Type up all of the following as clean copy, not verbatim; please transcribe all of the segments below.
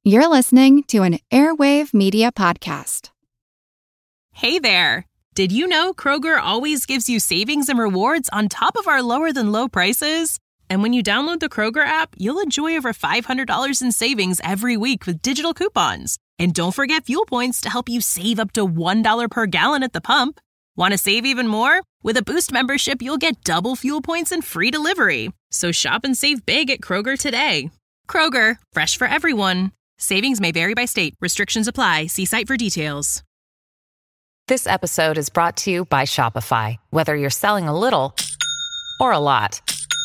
You're listening to an Airwave Media Podcast. Hey there! Did you know Kroger always gives you savings and rewards on top of our lower-than-low prices? And when you download the Kroger app, you'll enjoy over $500 in savings every week with digital coupons. And don't forget fuel points to help you save up to $1 per gallon at the pump. Want to save even more? With a Boost membership, you'll get double fuel points and free delivery. So shop and save big at Kroger today. Kroger, fresh for everyone. Savings may vary by state. Restrictions apply. See site for details. This episode is brought to you by Shopify. Whether you're selling a little or a lot,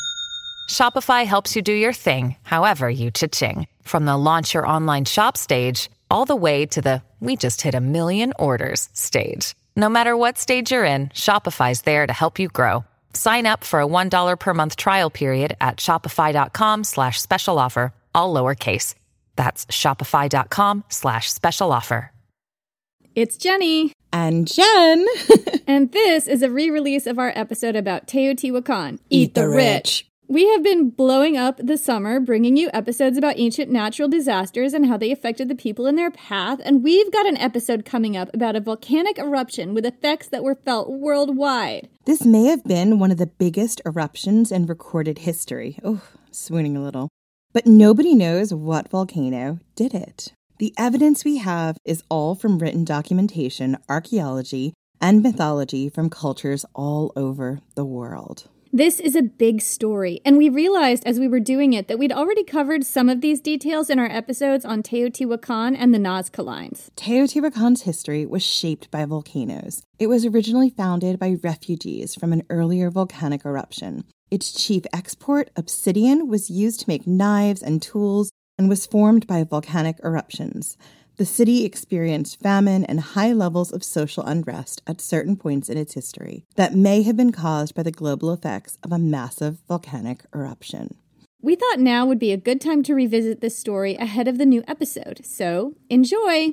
Shopify helps you do your thing, however you cha-ching. From the launch your online shop stage, all the way to the we just hit 1 million orders stage. No matter what stage you're in, Shopify's there to help you grow. Sign up for a $1 per month trial period at shopify.com/special offer, all lowercase. That's shopify.com/special offer. It's Jenny. And Jen. And this is a re-release of our episode about Teotihuacan, Eat the Rich. We have been blowing up the summer, bringing you episodes about ancient natural disasters and how they affected the people in their path. And we've got an episode coming up about a volcanic eruption with effects that were felt worldwide. This may have been one of the biggest eruptions in recorded history. Oh, swooning a little. But nobody knows what volcano did it. The evidence we have is all from written documentation, archaeology, and mythology from cultures all over the world. This is a big story, and we realized as we were doing it that we'd already covered some of these details in our episodes on Teotihuacan and the Nazca Lines. Teotihuacan's history was shaped by volcanoes. It was originally founded by refugees from an earlier volcanic eruption. Its chief export, obsidian, was used to make knives and tools and was formed by volcanic eruptions. The city experienced famine and high levels of social unrest at certain points in its history that may have been caused by the global effects of a massive volcanic eruption. We thought now would be a good time to revisit this story ahead of the new episode, so enjoy!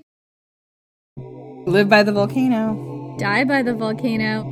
Live by the volcano. Die by the volcano.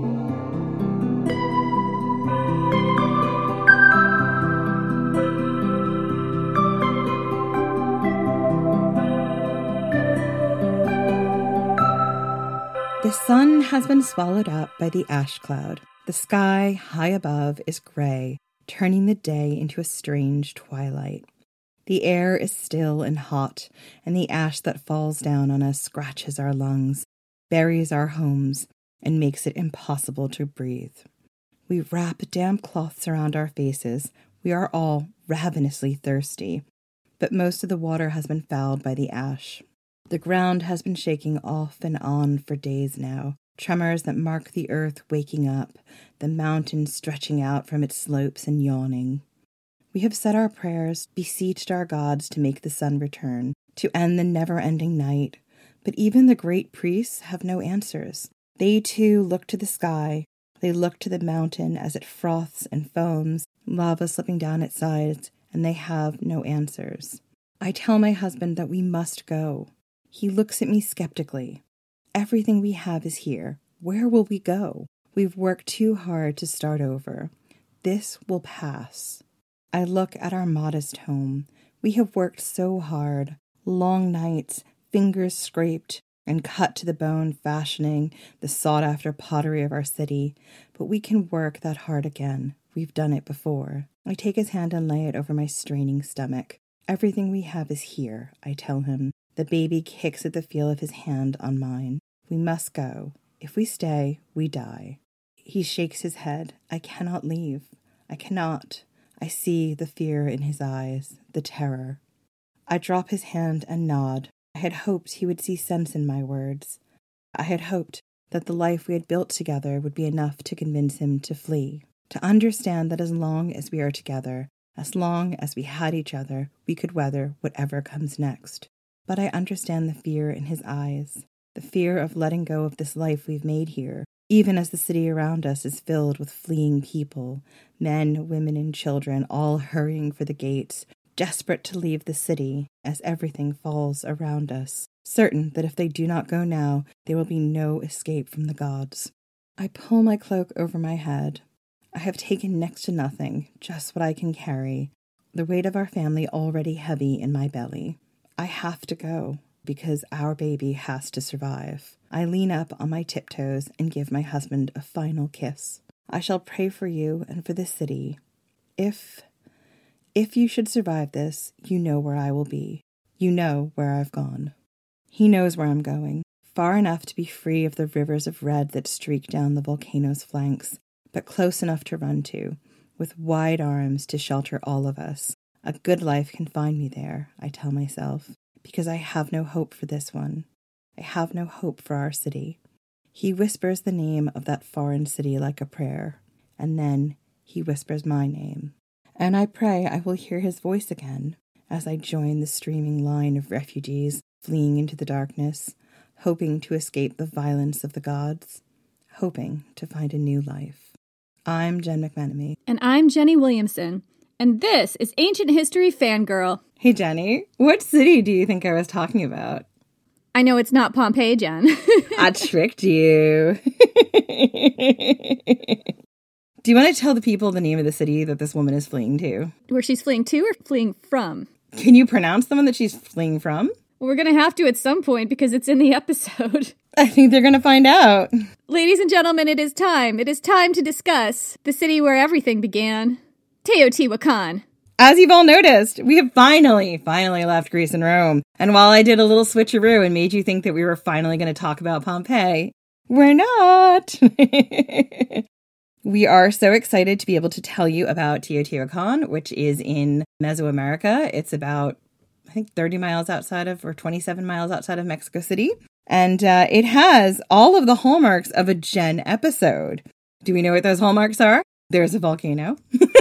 The sun has been swallowed up by the ash cloud. The sky high above is gray, turning the day into a strange twilight. The air is still and hot, and the ash that falls down on us scratches our lungs, buries our homes, and makes it impossible to breathe. We wrap damp cloths around our faces. We are all ravenously thirsty, but most of the water has been fouled by the ash. The ground has been shaking off and on for days now, tremors that mark the earth waking up, the mountain stretching out from its slopes and yawning. We have said our prayers, beseeched our gods to make the sun return, to end the never-ending night, but even the great priests have no answers. They too look to the sky, they look to the mountain as it froths and foams, lava slipping down its sides, and they have no answers. I tell my husband that we must go. He looks at me skeptically. Everything we have is here. Where will we go? We've worked too hard to start over. This will pass. I look at our modest home. We have worked so hard. Long nights, fingers scraped and cut to the bone fashioning the sought-after pottery of our city. But we can work that hard again. We've done it before. I take his hand and lay it over my straining stomach. Everything we have is here, I tell him. The baby kicks at the feel of his hand on mine. We must go. If we stay, we die. He shakes his head. I cannot leave. I cannot. I see the fear in his eyes, the terror. I drop his hand and nod. I had hoped he would see sense in my words. I had hoped that the life we had built together would be enough to convince him to flee, to understand that as long as we are together, as long as we had each other, we could weather whatever comes next. But I understand the fear in his eyes, the fear of letting go of this life we've made here, even as the city around us is filled with fleeing people, men, women, and children, all hurrying for the gates, desperate to leave the city as everything falls around us, certain that if they do not go now, there will be no escape from the gods. I pull my cloak over my head. I have taken next to nothing, just what I can carry, the weight of our family already heavy in my belly. I have to go because our baby has to survive. I lean up on my tiptoes and give my husband a final kiss. I shall pray for you and for the city. If you should survive this, you know where I will be. You know where I've gone. He knows where I'm going, far enough to be free of the rivers of red that streak down the volcano's flanks, but close enough to run to, with wide arms to shelter all of us. A good life can find me there, I tell myself, because I have no hope for this one. I have no hope for our city. He whispers the name of that foreign city like a prayer, and then he whispers my name. And I pray I will hear his voice again as I join the streaming line of refugees fleeing into the darkness, hoping to escape the violence of the gods, hoping to find a new life. I'm Jen McMenemy. And I'm Jenny Williamson. And this is Ancient History Fangirl. Hey, Jenny, what city do you think I was talking about? I know it's not Pompeii, Jen. I tricked you. Do you want to tell the people the name of the city that this woman is fleeing to? Where she's fleeing to or fleeing from? Can you pronounce the one that she's fleeing from? Well, we're going to have to at some point because it's in the episode. I think they're going to find out. Ladies and gentlemen, it is time. It is time to discuss the city where everything began, Teotihuacan. As you've all noticed, we have finally left Greece and Rome. And while I did a little switcheroo and made you think that we were finally going to talk about Pompeii, we're not. We are so excited to be able to tell you about Teotihuacan, which is in Mesoamerica. It's about, I think, 30 miles outside of, or 27 miles outside of Mexico City. And it has all of the hallmarks of a Jen episode. Do we know what those hallmarks are? There's a volcano.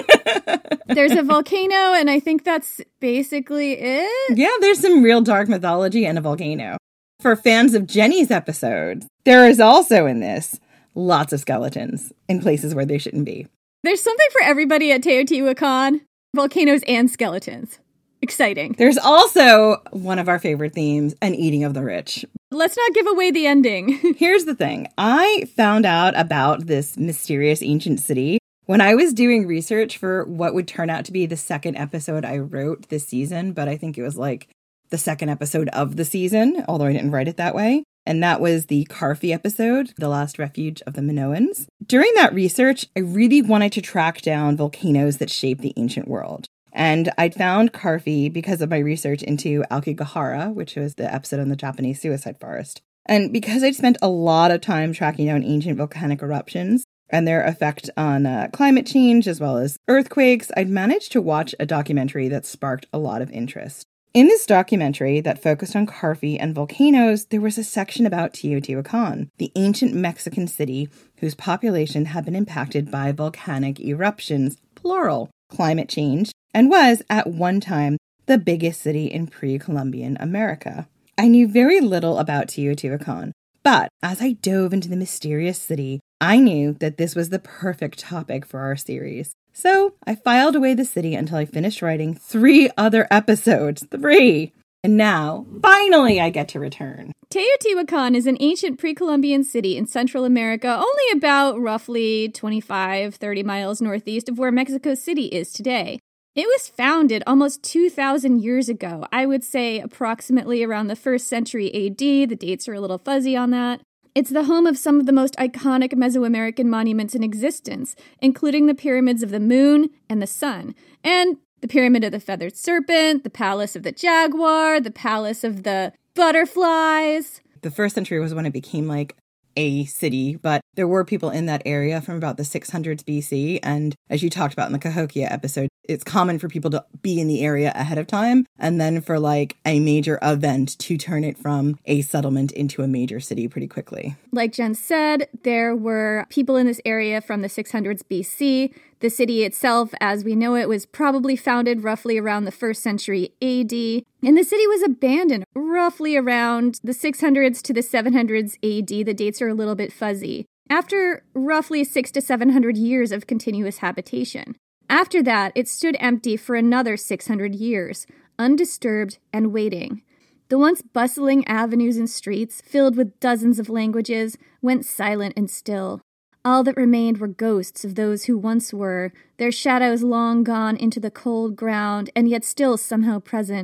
There's a volcano, and I think that's basically it. Yeah, there's some real dark mythology and a volcano. For fans of Jenny's episodes, there is also in this lots of skeletons in places where they shouldn't be. There's something for everybody at Teotihuacan. Volcanoes and skeletons. Exciting. There's also one of our favorite themes, an eating of the rich. Let's not give away the ending. Here's the thing. I found out about this mysterious ancient city when I was doing research for what would turn out to be the second episode I wrote this season, but I think it was like the second episode of the season, although I didn't write it that way. And that was the Carfi episode, The Last Refuge of the Minoans. During that research, I really wanted to track down volcanoes that shaped the ancient world. And I'd found Carfi because of my research into Aokigahara, which was the episode on the Japanese suicide forest. And because I'd spent a lot of time tracking down ancient volcanic eruptions and their effect on climate change as well as earthquakes, I'd managed to watch a documentary that sparked a lot of interest. In this documentary that focused on Carfi and volcanoes, there was a section about Teotihuacan, the ancient Mexican city whose population had been impacted by volcanic eruptions, plural, climate change, and was, at one time, the biggest city in pre-Columbian America. I knew very little about Teotihuacan, but as I dove into the mysterious city, I knew that this was the perfect topic for our series. So I filed away the city until I finished writing 3 other episodes. 3! And now, finally, I get to return. Teotihuacan is an ancient pre-Columbian city in Central America, only about roughly 25-30 miles northeast of where Mexico City is today. It was founded almost 2,000 years ago. I would say approximately around the 1st century AD. The dates are a little fuzzy on that. It's the home of some of the most iconic Mesoamerican monuments in existence, including the Pyramids of the Moon and the Sun, and the Pyramid of the Feathered Serpent, the Palace of the Jaguar, the Palace of the Butterflies. The 1st century was when it became like a city, but there were people in that area from about the 600s BC, and as you talked about in the Cahokia episode, it's common for people to be in the area ahead of time, and then for like a major event to turn it from a settlement into a major city pretty quickly. Like Jen said, there were people in this area from the 600s BC. The city itself, as we know it, was probably founded roughly around the 1st century AD, and the city was abandoned roughly around the 600s to the 700s AD. The dates are a little bit fuzzy. After roughly 600 to 700 years of continuous habitation. After that, it stood empty for another 600 years, undisturbed and waiting. The once bustling avenues and streets, filled with dozens of languages, went silent and still. All that remained were ghosts of those who once were, their shadows long gone into the cold ground and yet still somehow present.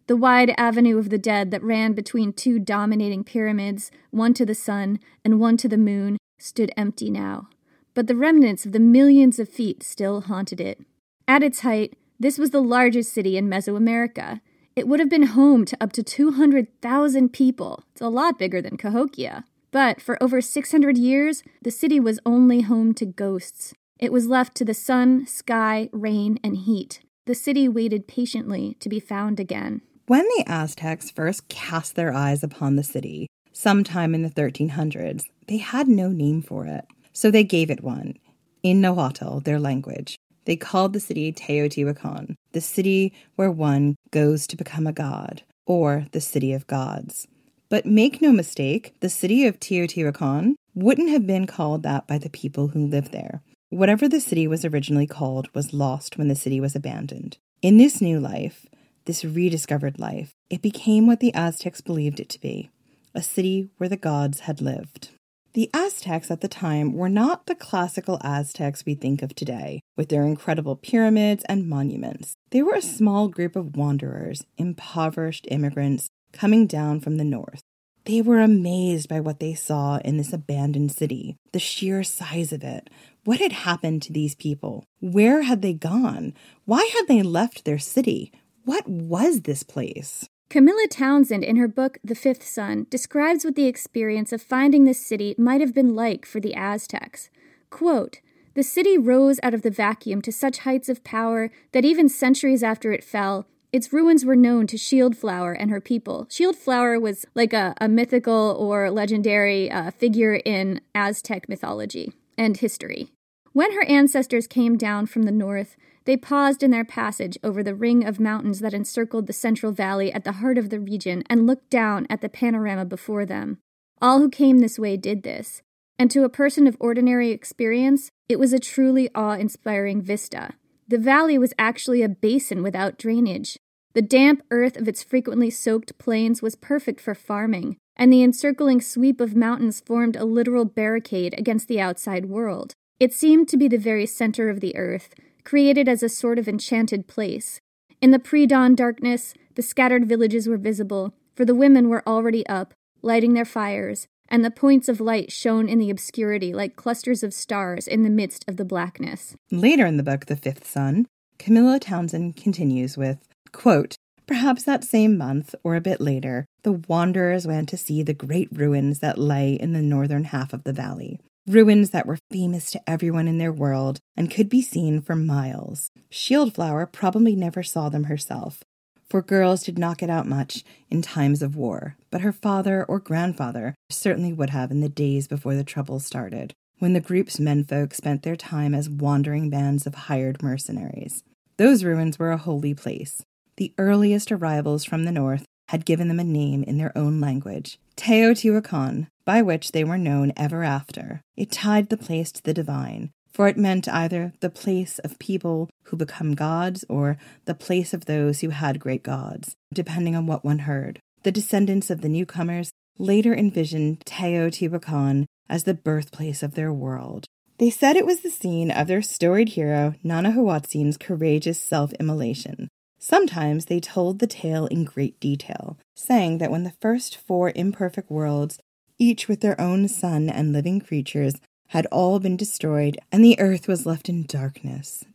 The wide avenue of the dead that ran between two dominating pyramids, one to the sun and one to the moon, stood empty now. But the remnants of the millions of feet still haunted it. At its height, this was the largest city in Mesoamerica. It would have been home to up to 200,000 people. It's a lot bigger than Cahokia. But for over 600 years, the city was only home to ghosts. It was left to the sun, sky, rain, and heat. The city waited patiently to be found again. When the Aztecs first cast their eyes upon the city, sometime in the 1300s, they had no name for it. So they gave it one. In Nahuatl, their language, they called the city Teotihuacan, the city where one goes to become a god, or the city of gods. But make no mistake, the city of Teotihuacan wouldn't have been called that by the people who lived there. Whatever the city was originally called was lost when the city was abandoned. In this new life, this rediscovered life, it became what the Aztecs believed it to be, a city where the gods had lived. The Aztecs at the time were not the classical Aztecs we think of today, with their incredible pyramids and monuments. They were a small group of wanderers, impoverished immigrants coming down from the north. They were amazed by what they saw in this abandoned city, the sheer size of it. What had happened to these people? Where had they gone? Why had they left their city? What was this place? Camilla Townsend, in her book The Fifth Sun, describes what the experience of finding this city might have been like for the Aztecs. Quote, "The city rose out of the vacuum to such heights of power that even centuries after it fell, its ruins were known to Shieldflower and her people." Shieldflower was like a mythical or legendary figure in Aztec mythology and history. When her ancestors came down from the north, they paused in their passage over the ring of mountains that encircled the Central Valley at the heart of the region and looked down at the panorama before them. All who came this way did this, and to a person of ordinary experience, it was a truly awe-inspiring vista. The valley was actually a basin without drainage. The damp earth of its frequently soaked plains was perfect for farming, and the encircling sweep of mountains formed a literal barricade against the outside world. It seemed to be the very center of the earth, created as a sort of enchanted place. In the pre-dawn darkness, the scattered villages were visible, for the women were already up, lighting their fires, and the points of light shone in the obscurity like clusters of stars in the midst of the blackness. Later in the book, The Fifth Sun, Camilla Townsend continues with, quote, "Perhaps that same month, or a bit later, the wanderers went to see the great ruins that lay in the northern half of the valley. Ruins that were famous to everyone in their world and could be seen for miles. Shieldflower probably never saw them herself, for girls did not get out much in times of war, but her father or grandfather certainly would have in the days before the troubles started, when the group's menfolk spent their time as wandering bands of hired mercenaries. Those ruins were a holy place. The earliest arrivals from the north had given them a name in their own language, Teotihuacan, by which they were known ever after. It tied the place to the divine, for it meant either the place of people who become gods or the place of those who had great gods, depending on what one heard. The descendants of the newcomers later envisioned Teotihuacan as the birthplace of their world. They said it was the scene of their storied hero Nanahuatsin's courageous self-immolation. Sometimes they told the tale in great detail, saying that when the first 4 imperfect worlds, each with their own sun and living creatures, had all been destroyed, and the earth was left in darkness,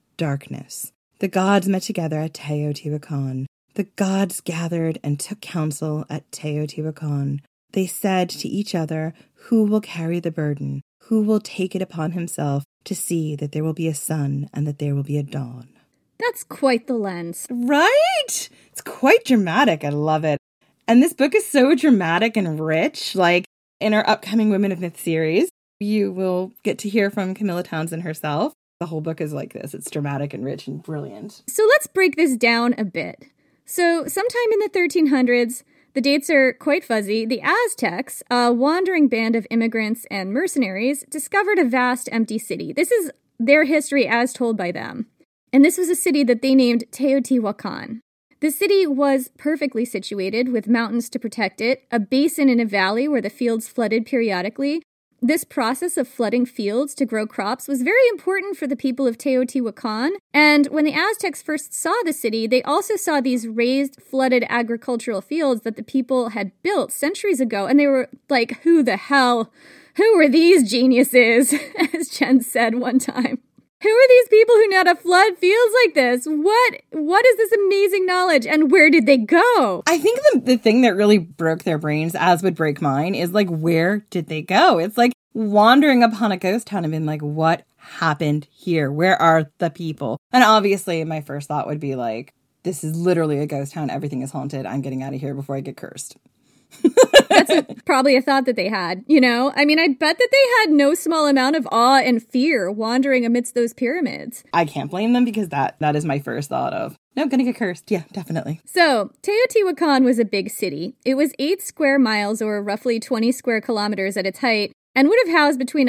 the gods met together at Teotihuacan. The gods gathered and took counsel at Teotihuacan. They said to each other, "Who will carry the burden? Who will take it upon himself to see that there will be a sun and that there will be a dawn?" That's quite the lens. Right? It's quite dramatic. I love it. And this book is so dramatic and rich. Like, in our upcoming Women of Myth series, you will get to hear from Camilla Townsend herself. The whole book is like this. It's dramatic and rich and brilliant. So let's break this down a bit. So sometime in the 1300s, the dates are quite fuzzy, the Aztecs, a wandering band of immigrants and mercenaries, discovered a vast empty city. This is their history as told by them. And this was a city that they named Teotihuacan. The city was perfectly situated with mountains to protect it, a basin in a valley where the fields flooded periodically, This process of flooding fields to grow crops was very important for the people of Teotihuacan. And when the Aztecs first saw the city, they also saw these raised, flooded agricultural fields that the people had built centuries ago. And they were like, who are these geniuses? As Jen said one time. Who are these people who know how to flood fields like this? What is this amazing knowledge, and where did they go? I think the thing that really broke their brains, as would break mine, is like, where did they go? It's like wandering upon a ghost town and being like, what happened here? Where are the people? And obviously my first thought would be like, this is literally a ghost town. Everything is haunted. I'm getting out of here before I get cursed. That's probably a thought that they had, you know? I mean, I bet that they had no small amount of awe and fear wandering amidst those pyramids. I can't blame them because that is my first thought of, no, gonna get cursed. Yeah, definitely. So, Teotihuacan was a big city. It was 8 square miles, or roughly 20 square kilometers at its height, and would have housed between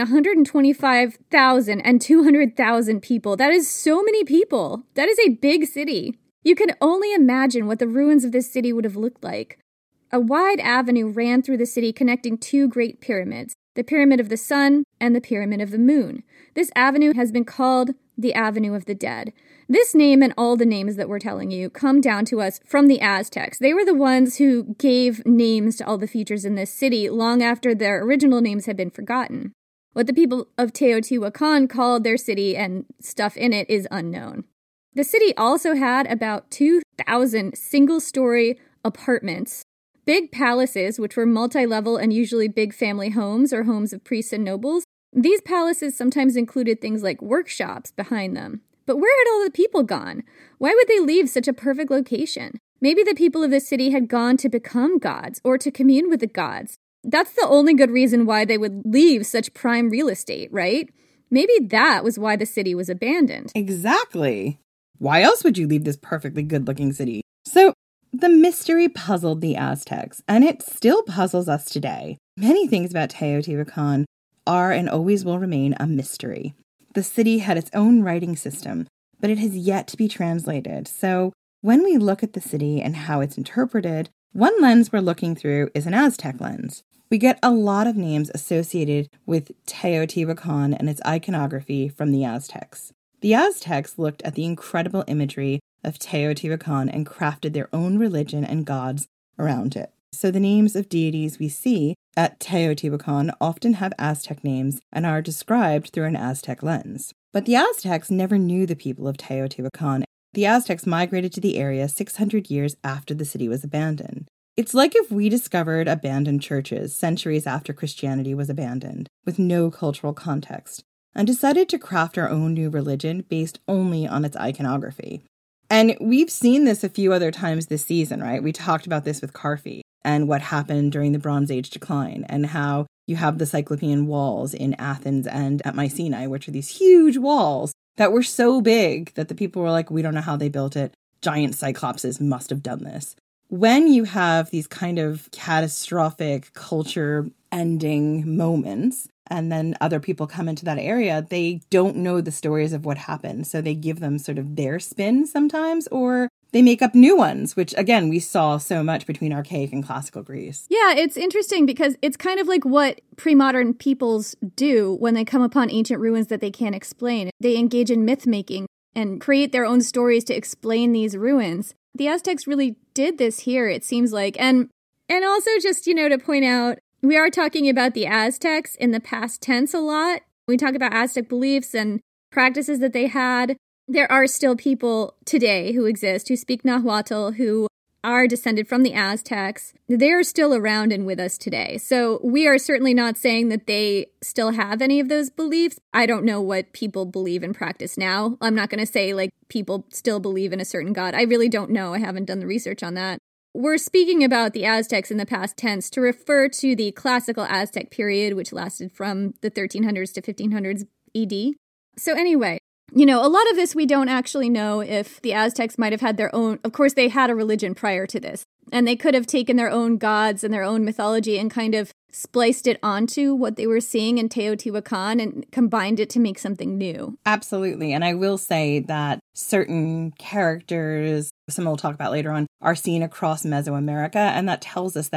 125,000 and 200,000 people. That is so many people. That is a big city. You can only imagine what the ruins of this city would have looked like. A wide avenue ran through the city connecting 2 great pyramids, the Pyramid of the Sun and the Pyramid of the Moon. This avenue has been called the Avenue of the Dead. This name and all the names that we're telling you come down to us from the Aztecs. They were the ones who gave names to all the features in this city long after their original names had been forgotten. What the people of Teotihuacan called their city and stuff in it is unknown. The city also had about 2,000 single-story apartments, big palaces, which were multi-level and usually big family homes or homes of priests and nobles. These palaces sometimes included things like workshops behind them. But where had all the people gone? Why would they leave such a perfect location? Maybe the people of the city had gone to become gods or to commune with the gods. That's the only good reason why they would leave such prime real estate, right? Maybe that was why the city was abandoned. Exactly. Why else would you leave this perfectly good-looking city? So, the mystery puzzled the Aztecs, and it still puzzles us today. Many things about Teotihuacan are and always will remain a mystery. The city had its own writing system, but it has yet to be translated. So when we look at the city and how it's interpreted, one lens we're looking through is an Aztec lens. We get a lot of names associated with Teotihuacan and its iconography from the Aztecs. The Aztecs looked at the incredible imagery of Teotihuacan and crafted their own religion and gods around it. So the names of deities we see at Teotihuacan often have Aztec names and are described through an Aztec lens. But the Aztecs never knew the people of Teotihuacan. The Aztecs migrated to the area 600 years after the city was abandoned. It's like if we discovered abandoned churches centuries after Christianity was abandoned, with no cultural context, and decided to craft our own new religion based only on its iconography. And we've seen this a few other times this season, right? We talked about this with Carfi and what happened during the Bronze Age decline and how you have the Cyclopean walls in Athens and at Mycenae, which are these huge walls that were so big that the people were like, we don't know how they built it. Giant cyclopses must have done this. When you have these kind of catastrophic culture ending moments, and then other people come into that area, they don't know the stories of what happened. So they give them sort of their spin sometimes, or they make up new ones, which, again, we saw so much between archaic and classical Greece. Yeah, it's interesting because it's kind of like what pre-modern peoples do when they come upon ancient ruins that they can't explain. They engage in myth-making and create their own stories to explain these ruins. The Aztecs really did this here, it seems like. And also just, to point out, we are talking about the Aztecs in the past tense a lot. We talk about Aztec beliefs and practices that they had. There are still people today who exist who speak Nahuatl, who are descended from the Aztecs. They are still around and with us today. So we are certainly not saying that they still have any of those beliefs. I don't know what people believe and practice now. I'm not going to say people still believe in a certain god. I really don't know. I haven't done the research on that. We're speaking about the Aztecs in the past tense to refer to the classical Aztec period, which lasted from the 1300s to 1500s AD. So anyway, a lot of this we don't actually know if the Aztecs might have had their own. Of course, they had a religion prior to this, and they could have taken their own gods and their own mythology and kind of spliced it onto what they were seeing in Teotihuacan and combined it to make something new. Absolutely. And I will say that certain characters, some we'll talk about later on, are seen across Mesoamerica. And that tells us that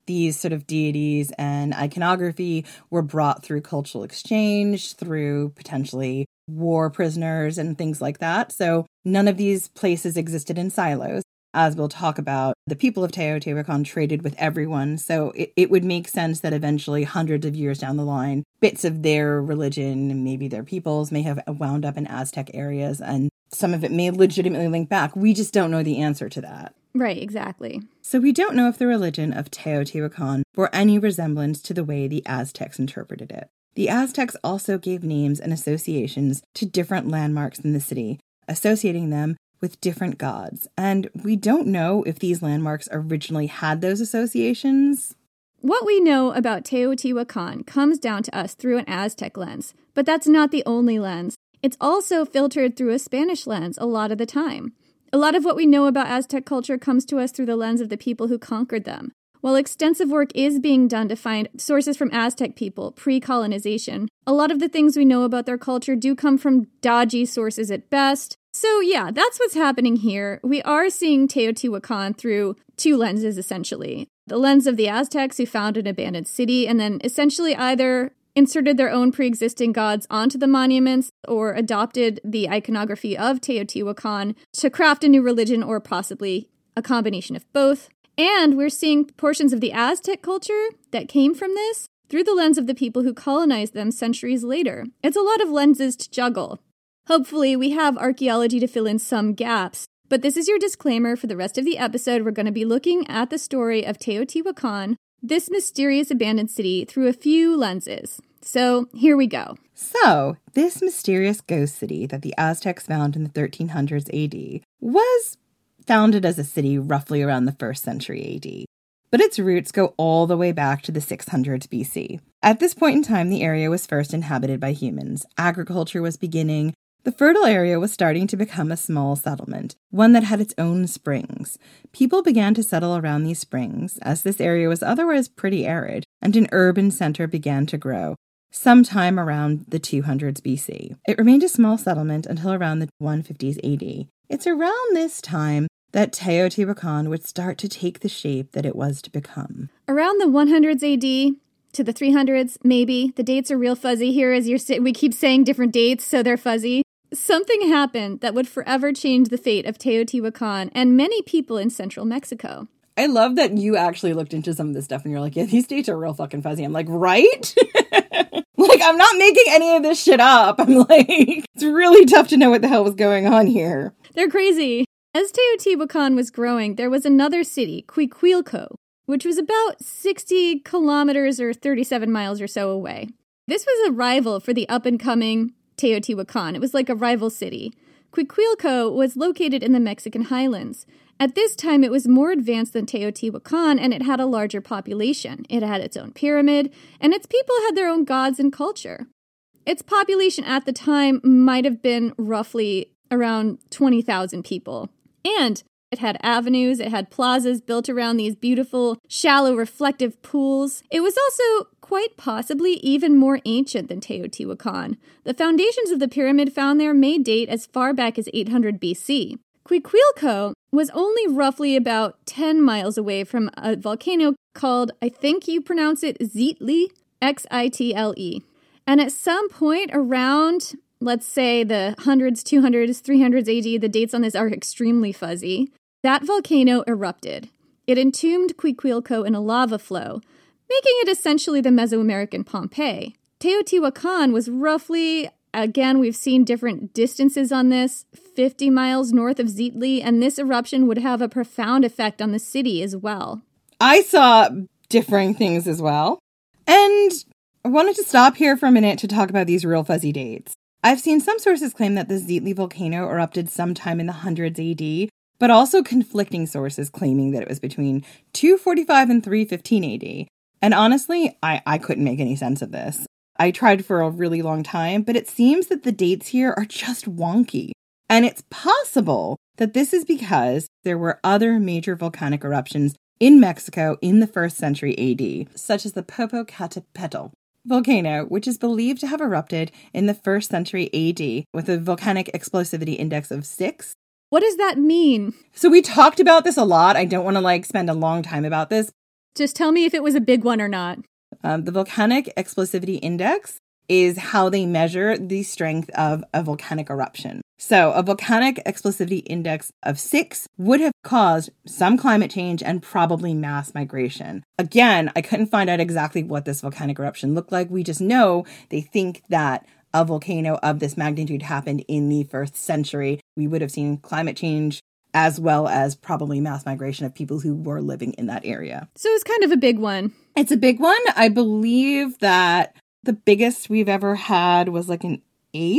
these sort of deities and iconography were brought through cultural exchange, through potentially war prisoners and things like that. So none of these places existed in silos. As we'll talk about, the people of Teotihuacan traded with everyone, so it would make sense that eventually, hundreds of years down the line, bits of their religion and maybe their peoples may have wound up in Aztec areas, and some of it may legitimately link back. We just don't know the answer to that. Right, exactly. So we don't know if the religion of Teotihuacan bore any resemblance to the way the Aztecs interpreted it. The Aztecs also gave names and associations to different landmarks in the city, associating them with different gods. And we don't know if these landmarks originally had those associations. What we know about Teotihuacan comes down to us through an Aztec lens, but that's not the only lens. It's also filtered through a Spanish lens a lot of the time. A lot of what we know about Aztec culture comes to us through the lens of the people who conquered them. While extensive work is being done to find sources from Aztec people pre-colonization, a lot of the things we know about their culture do come from dodgy sources at best. So yeah, that's what's happening here. We are seeing Teotihuacan through two lenses, essentially. The lens of the Aztecs who found an abandoned city and then essentially either inserted their own pre-existing gods onto the monuments or adopted the iconography of Teotihuacan to craft a new religion, or possibly a combination of both. And we're seeing portions of the Aztec culture that came from this through the lens of the people who colonized them centuries later. It's a lot of lenses to juggle. Hopefully, we have archaeology to fill in some gaps, but this is your disclaimer for the rest of the episode. We're going to be looking at the story of Teotihuacan, this mysterious abandoned city, through a few lenses. So, here we go. So, this mysterious ghost city that the Aztecs found in the 1300s AD was founded as a city roughly around the 1st century AD. But its roots go all the way back to the 600s BC. At this point in time, the area was first inhabited by humans. Agriculture was beginning. The fertile area was starting to become a small settlement, one that had its own springs. People began to settle around these springs, as this area was otherwise pretty arid, and an urban center began to grow, sometime around the 200s BC. It remained a small settlement until around the 150s AD. It's around this time that Teotihuacan would start to take the shape that it was to become. Around the 100s AD to the 300s, maybe. The dates are real fuzzy here as we keep saying different dates, so they're fuzzy. Something happened that would forever change the fate of Teotihuacan and many people in central Mexico. I love that you actually looked into some of this stuff and you're like, yeah, these dates are real fucking fuzzy. I'm like, right? Like, I'm not making any of this shit up. I'm like, it's really tough to know what the hell was going on here. They're crazy. As Teotihuacan was growing, there was another city, Cuicuilco, which was about 60 kilometers or 37 miles or so away. This was a rival for the up-and-coming Teotihuacan. It was like a rival city. Cuicuilco was located in the Mexican highlands. At this time, it was more advanced than Teotihuacan, and it had a larger population. It had its own pyramid, and its people had their own gods and culture. Its population at the time might have been roughly around 20,000 people. And it had avenues, it had plazas built around these beautiful, shallow, reflective pools. It was also quite possibly even more ancient than Teotihuacan. The foundations of the pyramid found there may date as far back as 800 BC. Cuicuilco was only roughly about 10 miles away from a volcano called, I think you pronounce it Xitle, Xitle. And at some point around, let's say the 100s, 200s, 300s AD, the dates on this are extremely fuzzy, that volcano erupted. It entombed Cuicuilco in a lava flow, making it essentially the Mesoamerican Pompeii. Teotihuacan was roughly, again, we've seen different distances on this, 50 miles north of Xitle, and this eruption would have a profound effect on the city as well. I saw differing things as well. And I wanted to stop here for a minute to talk about these real fuzzy dates. I've seen some sources claim that the Xitle volcano erupted sometime in the 100s AD, but also conflicting sources claiming that it was between 245 and 315 AD. And honestly, I couldn't make any sense of this. I tried for a really long time, but it seems that the dates here are just wonky. And it's possible that this is because there were other major volcanic eruptions in Mexico in the 1st century AD, such as the Popocatépetl volcano, which is believed to have erupted in the 1st century AD with a volcanic explosivity index of 6. What does that mean? So we talked about this a lot. I don't want to spend a long time about this. Just tell me if it was a big one or not. The Volcanic Explosivity Index is how they measure the strength of a volcanic eruption. So a volcanic explosivity index of 6 would have caused some climate change and probably mass migration. Again, I couldn't find out exactly what this volcanic eruption looked like. We just know they think that a volcano of this magnitude happened in the 1st century. We would have seen climate change as well as probably mass migration of people who were living in that area. So it's kind of a big one. It's a big one. I believe that the biggest we've ever had was like an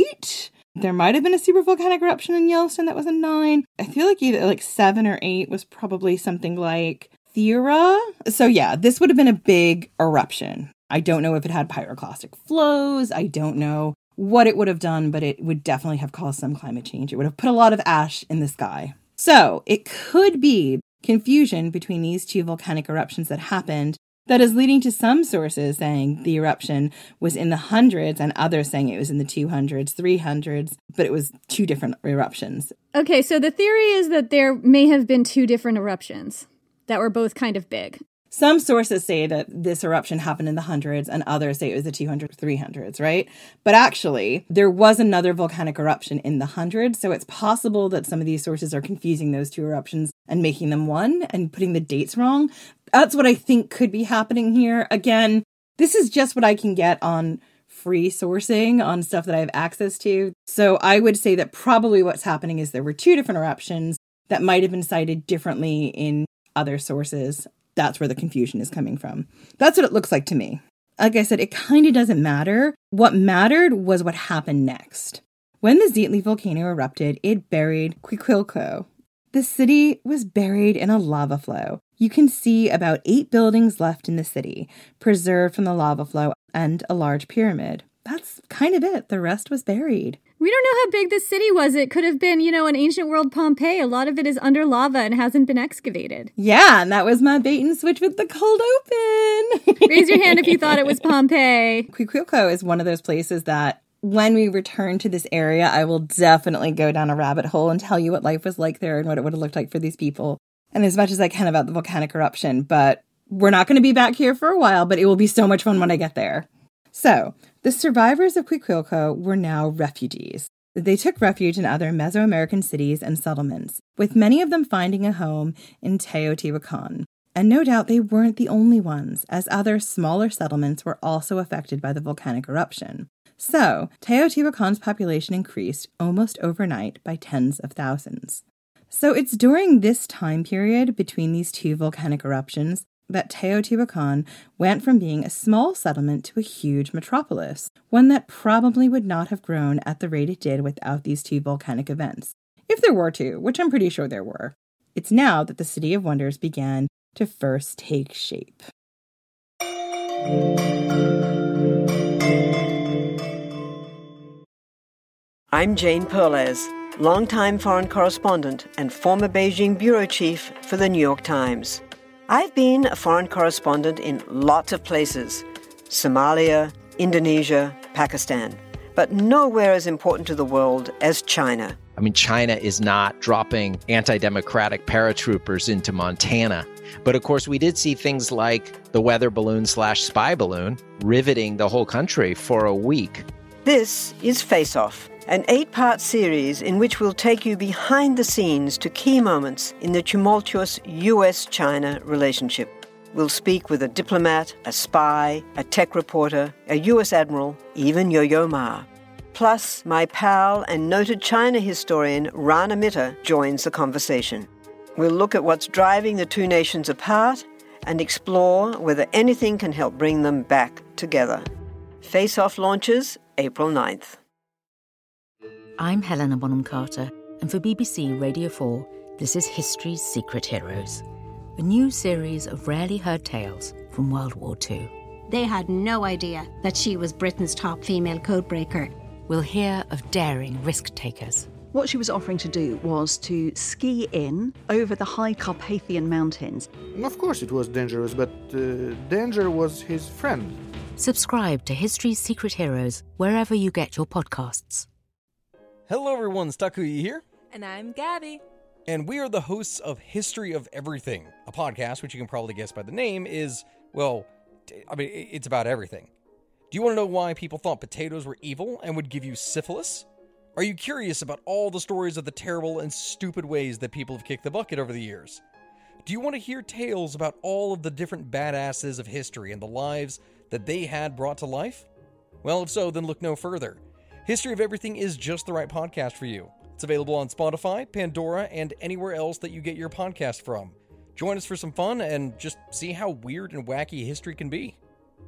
8. There might have been a supervolcanic eruption in Yellowstone that was a 9. I feel like either like 7 or 8 was probably something like Thera. So yeah, this would have been a big eruption. I don't know if it had pyroclastic flows. I don't know what it would have done, but it would definitely have caused some climate change. It would have put a lot of ash in the sky. So it could be confusion between these two volcanic eruptions that happened that is leading to some sources saying the eruption was in the hundreds and others saying it was in the 200s, 300s, but it was 2 different eruptions. Okay, so the theory is that there may have been 2 different eruptions that were both kind of big. Some sources say that this eruption happened in the hundreds and others say it was the 200s, 300s, right? But actually, there was another volcanic eruption in the hundreds, so it's possible that some of these sources are confusing those 2 eruptions and making them one and putting the dates wrong. That's what I think could be happening here. Again, this is just what I can get on free sourcing, on stuff that I have access to. So I would say that probably what's happening is there were 2 different eruptions that might have been cited differently in other sources. That's where the confusion is coming from. That's what it looks like to me. Like I said, it kind of doesn't matter. What mattered was what happened next. When the Zietli volcano erupted, it buried Quiquilco. The city was buried in a lava flow. You can see about 8 buildings left in the city, preserved from the lava flow, and a large pyramid. That's kind of it. The rest was buried. We don't know how big this city was. It could have been, an ancient world Pompeii. A lot of it is under lava and hasn't been excavated. Yeah, and that was my bait and switch with the cold open. Raise your hand if you thought it was Pompeii. Quiquilco is one of those places that when we return to this area, I will definitely go down a rabbit hole and tell you what life was like there and what it would have looked like for these people. And as much as I can about the volcanic eruption, but we're not going to be back here for a while, but it will be so much fun when I get there. So, the survivors of Quiquilco were now refugees. They took refuge in other Mesoamerican cities and settlements, with many of them finding a home in Teotihuacan. And no doubt they weren't the only ones, as other smaller settlements were also affected by the volcanic eruption. So, Teotihuacan's population increased almost overnight by tens of thousands. So it's during this time period between these 2 volcanic eruptions that Teotihuacan went from being a small settlement to a huge metropolis, one that probably would not have grown at the rate it did without these 2 volcanic events. If there were 2, which I'm pretty sure there were. It's now that the City of Wonders began to first take shape. I'm Jane Perlez, longtime foreign correspondent and former Beijing bureau chief for the New York Times. I've been a foreign correspondent in lots of places: Somalia, Indonesia, Pakistan, but nowhere as important to the world as China. I mean, China is not dropping anti-democratic paratroopers into Montana. But of course, we did see things like the weather balloon/spy balloon riveting the whole country for a week. This is Face Off, an 8-part series in which we'll take you behind the scenes to key moments in the tumultuous US-China relationship. We'll speak with a diplomat, a spy, a tech reporter, a US admiral, even Yo-Yo Ma. Plus, my pal and noted China historian Rana Mitter joins the conversation. We'll look at what's driving the 2 nations apart and explore whether anything can help bring them back together. Face Off launches April 9th. I'm Helena Bonham Carter, and for BBC Radio 4, this is History's Secret Heroes, a new series of rarely heard tales from World War II. They had no idea that she was Britain's top female codebreaker. We'll hear of daring risk-takers. What she was offering to do was to ski in over the high Carpathian mountains. Of course it was dangerous, but danger was his friend. Subscribe to History's Secret Heroes wherever you get your podcasts. Hello everyone, Takuya here. And I'm Gabby. and we are the hosts of History of Everything, a podcast which you can probably guess by the name is, well, I mean, it's about everything. Do you want to know why people thought potatoes were evil and would give you syphilis? Are you curious about all the stories of the terrible and stupid ways that people have kicked the bucket over the years? Do you want to hear tales about all of the different badasses of history and the lives that they had brought to life? Well, if so, then look no further. History of Everything is just the right podcast for you. It's available on Spotify, Pandora, and anywhere else that you get your podcast from. Join us for some fun and just see how weird and wacky history can be.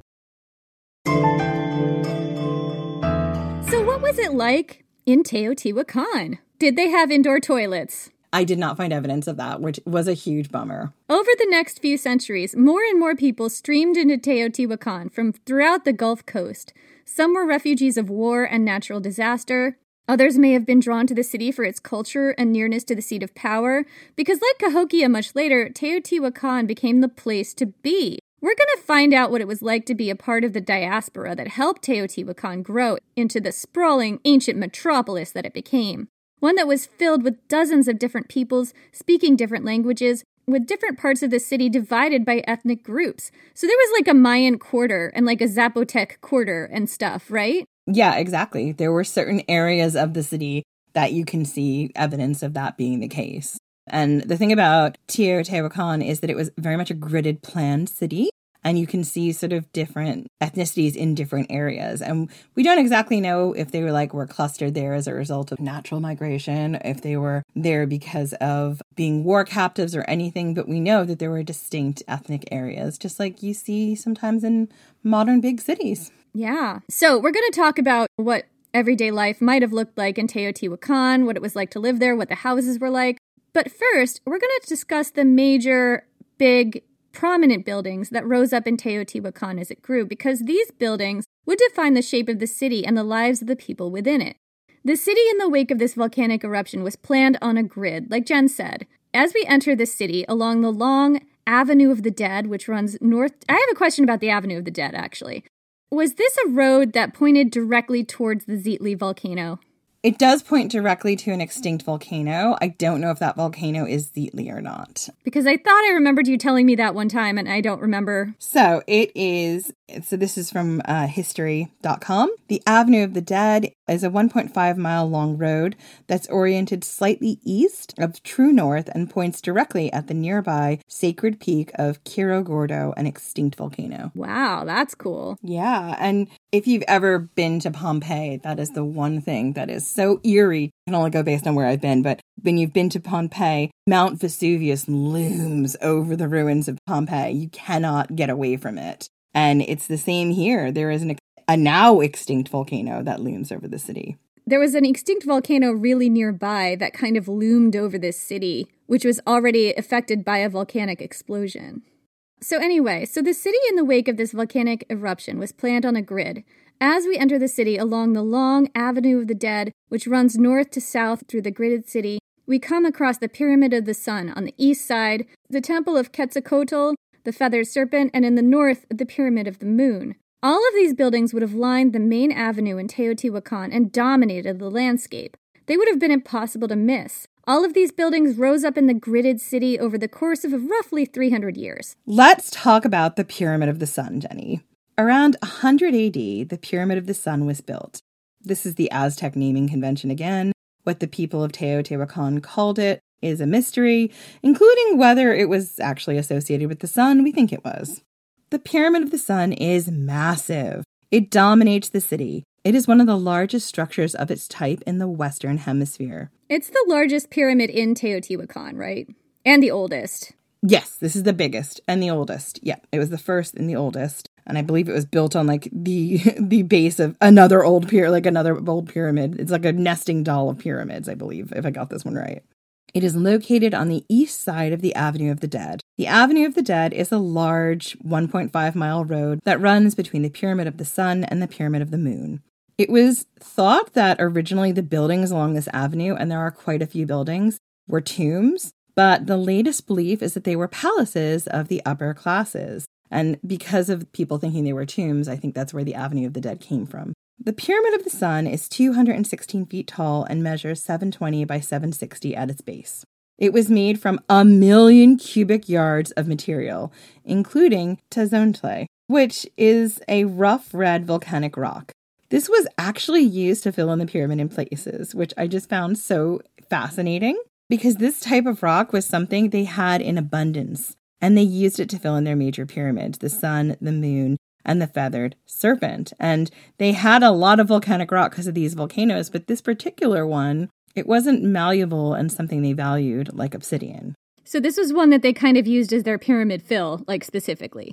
So what was it like in Teotihuacan? Did they have indoor toilets? I did not find evidence of that, which was a huge bummer. Over the next few centuries, more and more people streamed into Teotihuacan from throughout the Gulf Coast. Some were refugees of war and natural disaster. Others may have been drawn to the city for its culture and nearness to the seat of power, because like Cahokia much later, Teotihuacan became the place to be. We're going to find out what it was like to be a part of the diaspora that helped Teotihuacan grow into the sprawling ancient metropolis that it became. One that was filled with dozens of different peoples speaking different languages, with different parts of the city divided by ethnic groups. So there was like a Mayan quarter and like a Zapotec quarter and stuff, right? Yeah, exactly. There were certain areas of the city that you can see evidence of that being the case. And the thing about Teotihuacan is that it was very much a gridded, planned city. And you can see sort of different ethnicities in different areas. And we don't exactly know if they were clustered there as a result of natural migration, if they were there because of being war captives or anything. But we know that there were distinct ethnic areas, just like you see sometimes in modern big cities. Yeah. So we're going to talk about what everyday life might have looked like in Teotihuacan, what it was like to live there, what the houses were like. But first, we're going to discuss the major, big, prominent buildings that rose up in Teotihuacan as it grew, because these buildings would define the shape of the city and the lives of the people within it. The city in the wake of this volcanic eruption was planned on a grid, like Jen said. As we enter the city along the long Avenue of the Dead, which runs north... I have a question about the Avenue of the Dead, actually. Was this a road that pointed directly towards the Zietli volcano? It does point directly to an extinct volcano. I don't know if that volcano is Zietli or not. Because I thought I remembered you telling me that one time, and I don't remember. So it is, this is from history.com. The Avenue of the Dead is a 1.5 mile long road that's oriented slightly east of true north and points directly at the nearby sacred peak of Cerro Gordo, an extinct volcano. Wow, that's cool. Yeah, and if you've ever been to Pompeii, that is the one thing that is so eerie. I can only go based on where I've been, but when you've been to Pompeii, Mount Vesuvius looms over the ruins of Pompeii. You cannot get away from it. And it's the same here. There is a now extinct volcano that looms over the city. There was an extinct volcano really nearby that kind of loomed over this city, which was already affected by a volcanic explosion. So anyway, the city in the wake of this volcanic eruption was planned on a grid. As we enter the city along the long Avenue of the Dead, which runs north to south through the gridded city, we come across the Pyramid of the Sun on the east side, the Temple of Quetzalcoatl, the Feathered Serpent, and in the north, the Pyramid of the Moon. All of these buildings would have lined the main avenue in Teotihuacan and dominated the landscape. They would have been impossible to miss. All of these buildings rose up in the gridded city over the course of roughly 300 years. Let's talk about the Pyramid of the Sun, Jenny. Around 100 AD, the Pyramid of the Sun was built. This is the Aztec naming convention again. What the people of Teotihuacan called it is a mystery, including whether it was actually associated with the sun. We think it was. The Pyramid of the Sun is massive. It dominates the city. It is one of the largest structures of its type in the Western Hemisphere. It's the largest pyramid in Teotihuacan, right? And the oldest. Yes, this is the biggest and the oldest. Yeah, it was the first and the oldest. And I believe it was built on the base of another old pyramid. It's like a nesting doll of pyramids, I believe, if I got this one right. It is located on the east side of the Avenue of the Dead. The Avenue of the Dead is a large 1.5 mile road that runs between the Pyramid of the Sun and the Pyramid of the Moon. It was thought that originally the buildings along this avenue, and there are quite a few buildings, were tombs, but the latest belief is that they were palaces of the upper classes. And because of people thinking they were tombs, I think that's where the Avenue of the Dead came from. The Pyramid of the Sun is 216 feet tall and measures 720 by 760 at its base. It was made from 1 million cubic yards of material, including tezontle, which is a rough red volcanic rock. This was actually used to fill in the pyramid in places, which I just found so fascinating because this type of rock was something they had in abundance, and they used it to fill in their major pyramids, the sun, the moon, and the feathered serpent. And they had a lot of volcanic rock because of these volcanoes, but this particular one, it wasn't malleable and something they valued like obsidian. So this was one that they kind of used as their pyramid fill, like specifically.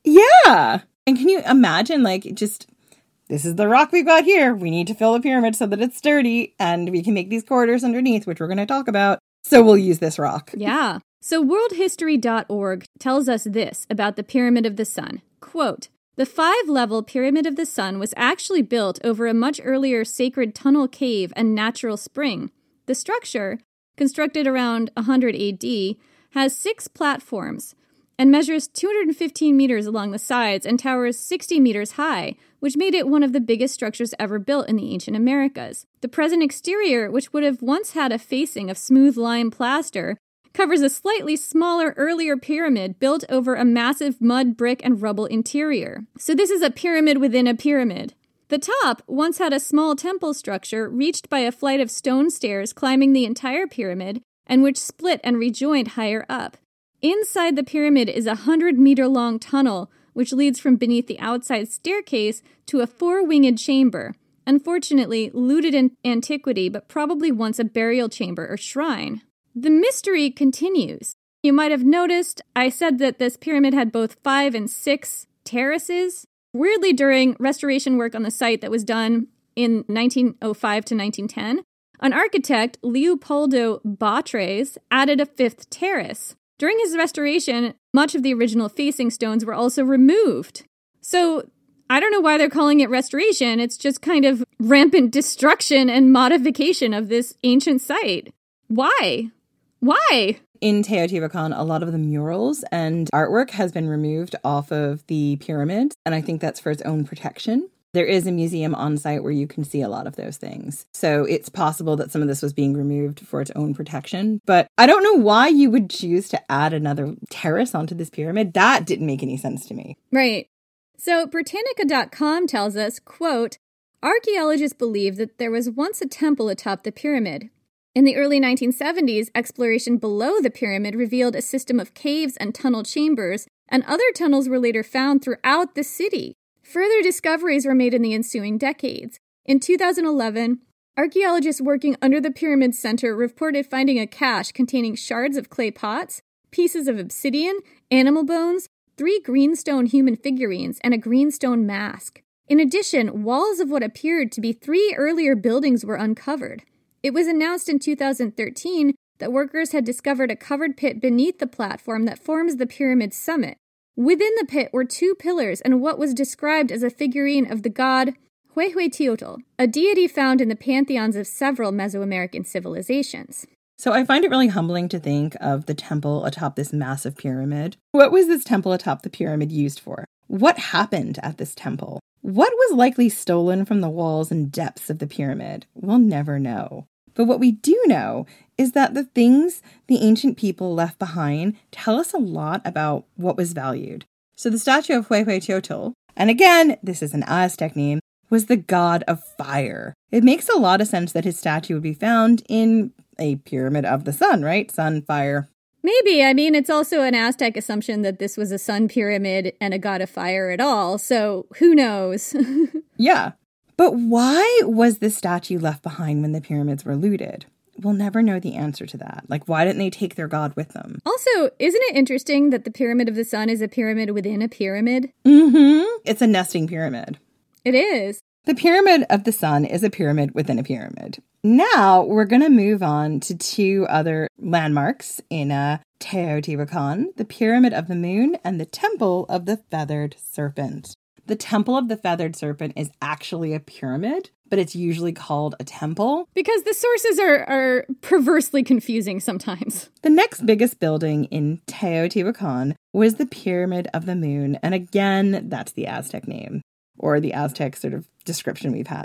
Yeah. And can you imagine, like, just, this is the rock we've got here. We need to fill the pyramid so that it's sturdy and we can make these corridors underneath, which we're going to talk about. So we'll use this rock. Yeah. So worldhistory.org tells us this about the Pyramid of the Sun. Quote, the 5-level Pyramid of the Sun was actually built over a much earlier sacred tunnel cave and natural spring. The structure, constructed around 100 AD, has 6 platforms and measures 215 meters along the sides and towers 60 meters high, which made it one of the biggest structures ever built in the ancient Americas. The present exterior, which would have once had a facing of smooth lime plaster, covers a slightly smaller, earlier pyramid built over a massive mud, brick, and rubble interior. So this is a pyramid within a pyramid. The top once had a small temple structure reached by a flight of stone stairs climbing the entire pyramid, and which split and rejoined higher up. Inside the pyramid is a 100-meter-long tunnel, which leads from beneath the outside staircase to a 4-winged chamber, unfortunately looted in antiquity, but probably once a burial chamber or shrine. The mystery continues. You might have noticed I said that this pyramid had both 5 and 6 terraces. Weirdly, during restoration work on the site that was done in 1905 to 1910, an architect, Leopoldo Batres, added a 5th terrace. During his restoration, much of the original facing stones were also removed. So I don't know why they're calling it restoration. It's just kind of rampant destruction and modification of this ancient site. Why? Why? In Teotihuacan, a lot of the murals and artwork has been removed off of the pyramid, and I think that's for its own protection. There is a museum on site where you can see a lot of those things. So it's possible that some of this was being removed for its own protection. But I don't know why you would choose to add another terrace onto this pyramid. That didn't make any sense to me. Right. So Britannica.com tells us, quote, archaeologists believe that there was once a temple atop the pyramid. In the early 1970s, exploration below the pyramid revealed a system of caves and tunnel chambers, and other tunnels were later found throughout the city. Further discoveries were made in the ensuing decades. In 2011, archaeologists working under the pyramid center reported finding a cache containing shards of clay pots, pieces of obsidian, animal bones, 3 greenstone human figurines, and a greenstone mask. In addition, walls of what appeared to be 3 earlier buildings were uncovered. It was announced in 2013 that workers had discovered a covered pit beneath the platform that forms the pyramid's summit. Within the pit were 2 pillars and what was described as a figurine of the god Huehueteotl, a deity found in the pantheons of several Mesoamerican civilizations. So I find it really humbling to think of the temple atop this massive pyramid. What was this temple atop the pyramid used for? What happened at this temple? What was likely stolen from the walls and depths of the pyramid? We'll never know. But what we do know is that the things the ancient people left behind tell us a lot about what was valued. So the statue of Huehueteotl, and again, this is an Aztec name, was the god of fire. It makes a lot of sense that his statue would be found in a pyramid of the sun, right? Sun, fire. Maybe. I mean, it's also an Aztec assumption that this was a sun pyramid and a god of fire at all, so who knows? Yeah. But why was this statue left behind when the pyramids were looted? We'll never know the answer to that. Like, why didn't they take their god with them? Also, isn't it interesting that the Pyramid of the Sun is a pyramid within a pyramid? Mm-hmm. It's a nesting pyramid. It is. The Pyramid of the Sun is a pyramid within a pyramid. Now, we're going to move on to 2 other landmarks in Teotihuacan, the Pyramid of the Moon and the Temple of the Feathered Serpent. The Temple of the Feathered Serpent is actually a pyramid, but it's usually called a temple. Because the sources are perversely confusing sometimes. The next biggest building in Teotihuacan was the Pyramid of the Moon, and again, that's the Aztec name, or the Aztec sort of description we've had.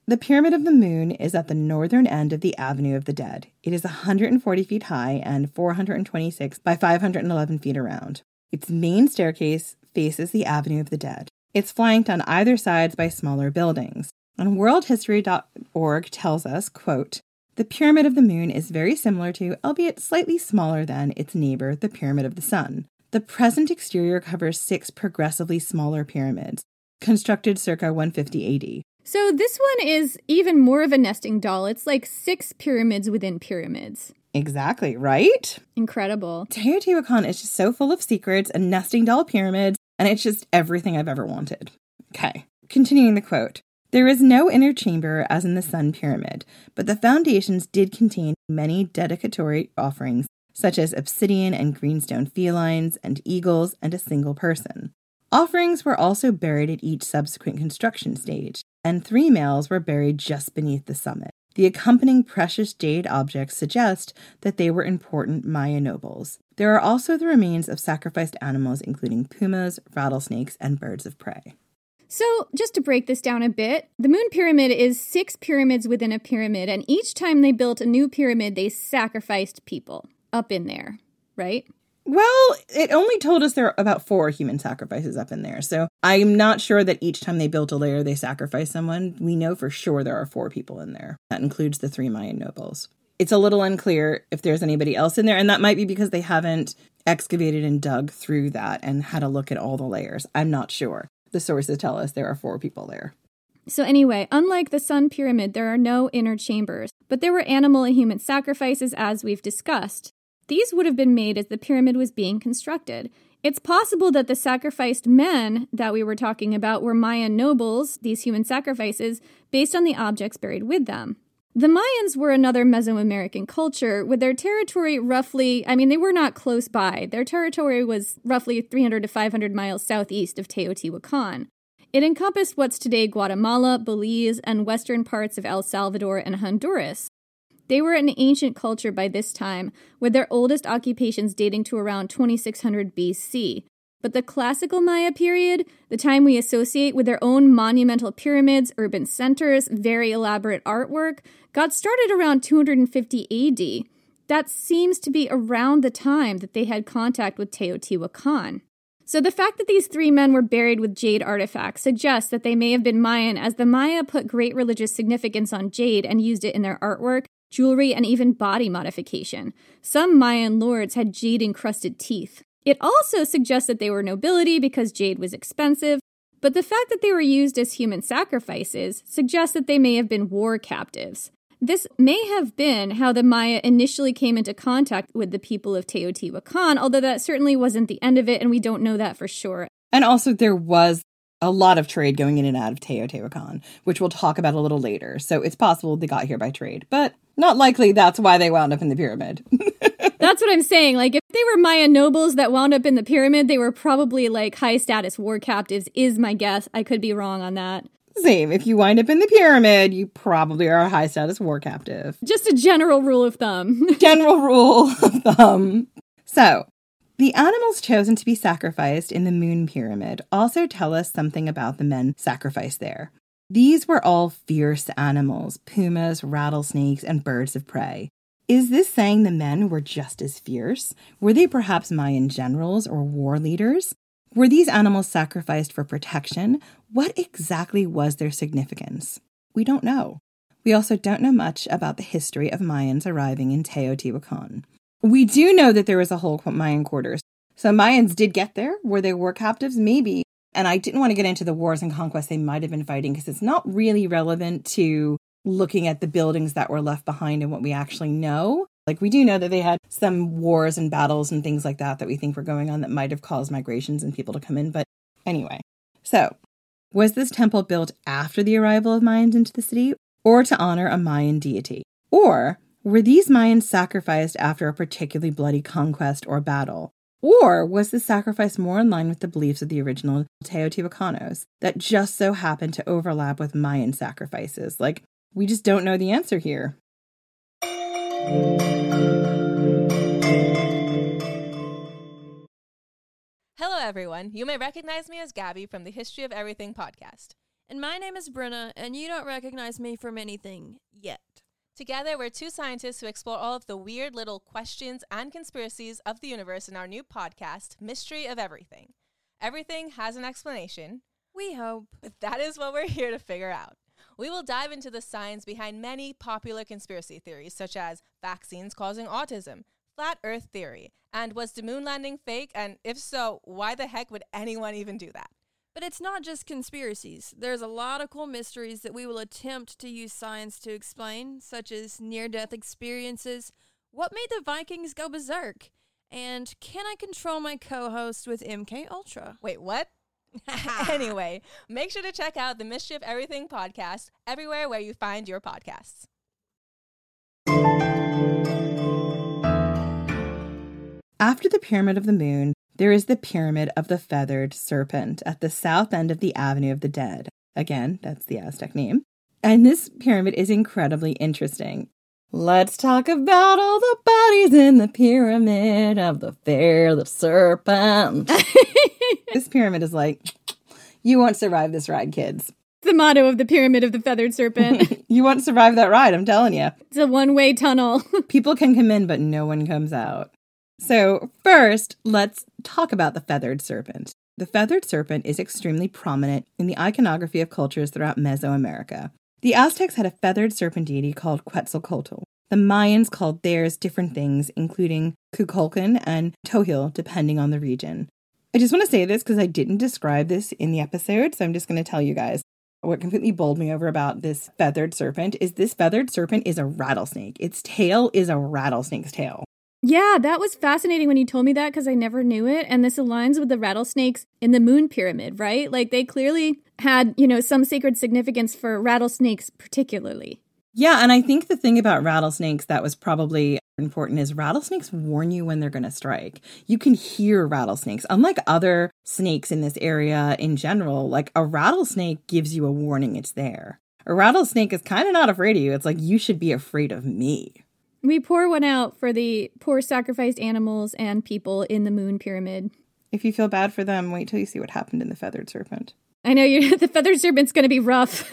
The Pyramid of the Moon is at the northern end of the Avenue of the Dead. It is 140 feet high and 426 by 511 feet around. Its main staircase faces the Avenue of the Dead. It's flanked on either side by smaller buildings. And worldhistory.org tells us, quote, "The Pyramid of the Moon is very similar to, albeit slightly smaller than, its neighbor, the Pyramid of the Sun. The present exterior covers 6 progressively smaller pyramids, constructed circa 150 AD. So this one is even more of a nesting doll. It's like 6 pyramids within pyramids. Exactly, right? Incredible. Teotihuacan is just so full of secrets and nesting doll pyramids, and it's just everything I've ever wanted. Okay, continuing the quote. There is no inner chamber as in the Sun Pyramid, but the foundations did contain many dedicatory offerings, such as obsidian and greenstone felines and eagles and a single person. Offerings were also buried at each subsequent construction stage, and 3 males were buried just beneath the summit. The accompanying precious jade objects suggest that they were important Maya nobles. There are also the remains of sacrificed animals, including pumas, rattlesnakes, and birds of prey. So, just to break this down a bit, the Moon Pyramid is 6 pyramids within a pyramid, and each time they built a new pyramid, they sacrificed people up in there, right? Well, it only told us there are about 4 human sacrifices up in there, so I'm not sure that each time they built a layer, they sacrificed someone. We know for sure there are 4 people in there. That includes the 3 Mayan nobles. It's a little unclear if there's anybody else in there, and that might be because they haven't excavated and dug through that and had a look at all the layers. I'm not sure. The sources tell us there are 4 people there. So anyway, unlike the Sun Pyramid, there are no inner chambers, but there were animal and human sacrifices as we've discussed. These would have been made as the pyramid was being constructed. It's possible that the sacrificed men that we were talking about were Mayan nobles, these human sacrifices, based on the objects buried with them. The Mayans were another Mesoamerican culture, with their territory roughly, they were not close by. Their territory was roughly 300 to 500 miles southeast of Teotihuacan. It encompassed what's today Guatemala, Belize, and western parts of El Salvador and Honduras. They were an ancient culture by this time, with their oldest occupations dating to around 2600 BC. But the classical Maya period, the time we associate with their own monumental pyramids, urban centers, very elaborate artwork, got started around 250 AD. That seems to be around the time that they had contact with Teotihuacan. So the fact that these 3 men were buried with jade artifacts suggests that they may have been Mayan, as the Maya put great religious significance on jade and used it in their artwork, jewelry, and even body modification. Some Mayan lords had jade-encrusted teeth. It also suggests that they were nobility because jade was expensive, but the fact that they were used as human sacrifices suggests that they may have been war captives. This may have been how the Maya initially came into contact with the people of Teotihuacan, although that certainly wasn't the end of it, and we don't know that for sure. And also there was a lot of trade going in and out of Teotihuacan, which we'll talk about a little later. So it's possible they got here by trade, but not likely that's why they wound up in the pyramid. That's what I'm saying. Like, if they were Maya nobles that wound up in the pyramid, they were probably like high-status war captives, is my guess. I could be wrong on that. Same. If you wind up in the pyramid, you probably are a high-status war captive. Just a general rule of thumb. General rule of thumb. So, the animals chosen to be sacrificed in the Moon Pyramid also tell us something about the men sacrificed there. These were all fierce animals, pumas, rattlesnakes, and birds of prey. Is this saying the men were just as fierce? Were they perhaps Mayan generals or war leaders? Were these animals sacrificed for protection? What exactly was their significance? We don't know. We also don't know much about the history of Mayans arriving in Teotihuacan. We do know that there was a whole Mayan quarters. So Mayans did get there. Were they war captives? Maybe. And I didn't want to get into the wars and conquests they might have been fighting because it's not really relevant to looking at the buildings that were left behind and what we actually know. Like, we do know that they had some wars and battles and things like that we think were going on that might have caused migrations and people to come in. But anyway, so was this temple built after the arrival of Mayans into the city or to honor a Mayan deity? Or were these Mayans sacrificed after a particularly bloody conquest or battle? Or was the sacrifice more in line with the beliefs of the original Teotihuacanos that just so happened to overlap with Mayan sacrifices? Like, we just don't know the answer here. Hello, everyone. You may recognize me as Gabby from the History of Everything podcast. And my name is Brenna, and you don't recognize me from anything yet. Together, we're two scientists who explore all of the weird little questions and conspiracies of the universe in our new podcast, Mystery of Everything. Everything has an explanation. We hope. But that is what we're here to figure out. We will dive into the science behind many popular conspiracy theories, such as vaccines causing autism, flat Earth theory, and was the moon landing fake? And if so, why the heck would anyone even do that? But it's not just conspiracies. There's a lot of cool mysteries that we will attempt to use science to explain, such as near-death experiences, what made the Vikings go berserk, and can I control my co-host with MK Ultra? Wait, what? Anyway, make sure to check out the Mystery of Everything podcast everywhere where you find your podcasts. After the Pyramid of the Moon, there is the Pyramid of the Feathered Serpent at the south end of the Avenue of the Dead. Again, that's the Aztec name. And this pyramid is incredibly interesting. Let's talk about all the bodies in the Pyramid of the Feathered Serpent. This pyramid is like, you won't survive this ride, kids. The motto of the Pyramid of the Feathered Serpent. You won't survive that ride, I'm telling you. It's a one-way tunnel. People can come in, but no one comes out. So first, let's talk about the feathered serpent. The feathered serpent is extremely prominent in the iconography of cultures throughout Mesoamerica. The Aztecs had a feathered serpent deity called Quetzalcoatl. The Mayans called theirs different things, including Kukulkan and Tohil, depending on the region. I just want to say this because I didn't describe this in the episode, so I'm just going to tell you guys. What completely bowled me over about this feathered serpent is this feathered serpent is a rattlesnake. Its tail is a rattlesnake's tail. Yeah, that was fascinating when you told me that because I never knew it. And this aligns with the rattlesnakes in the Moon Pyramid, right? Like they clearly had, some sacred significance for rattlesnakes particularly. Yeah, and I think the thing about rattlesnakes that was probably important is rattlesnakes warn you when they're going to strike. You can hear rattlesnakes. Unlike other snakes in this area in general, like a rattlesnake gives you a warning it's there. A rattlesnake is kind of not afraid of you. It's like, you should be afraid of me. We pour one out for the poor sacrificed animals and people in the Moon Pyramid. If you feel bad for them, wait till you see what happened in the feathered serpent. I know the feathered serpent's going to be rough.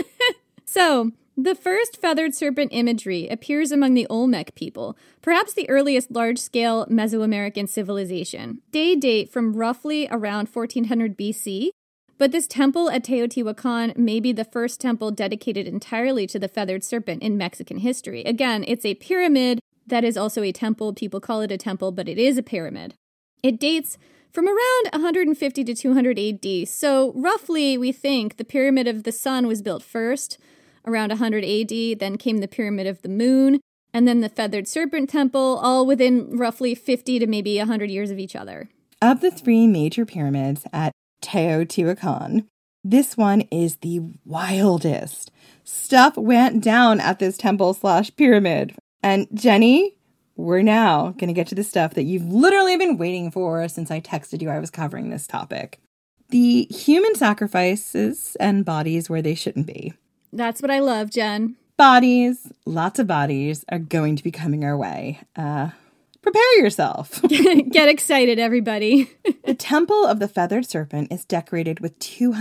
So, the first feathered serpent imagery appears among the Olmec people, perhaps the earliest large-scale Mesoamerican civilization. They date from roughly around 1400 BC, but this temple at Teotihuacan may be the first temple dedicated entirely to the feathered serpent in Mexican history. Again, it's a pyramid that is also a temple. People call it a temple, but it is a pyramid. It dates from around 150 to 200 AD. So roughly, we think the Pyramid of the Sun was built first, around 100 AD. Then came the Pyramid of the Moon, and then the Feathered Serpent Temple, all within roughly 50 to maybe 100 years of each other. Of the three major pyramids at Teotihuacan, this one is the wildest. Stuff went down at this temple/pyramid. And Jenny, we're now going to get to the stuff that you've literally been waiting for since I texted you I was covering this topic. The human sacrifices and bodies where they shouldn't be. That's what I love, Jen. Bodies, lots of bodies are going to be coming our way. Prepare yourself. Get excited, everybody. The Temple of the Feathered Serpent is decorated with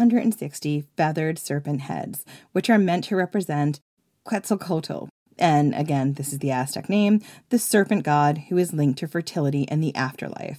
260 feathered serpent heads, which are meant to represent Quetzalcoatl. And again, this is the Aztec name, the serpent god who is linked to fertility and the afterlife.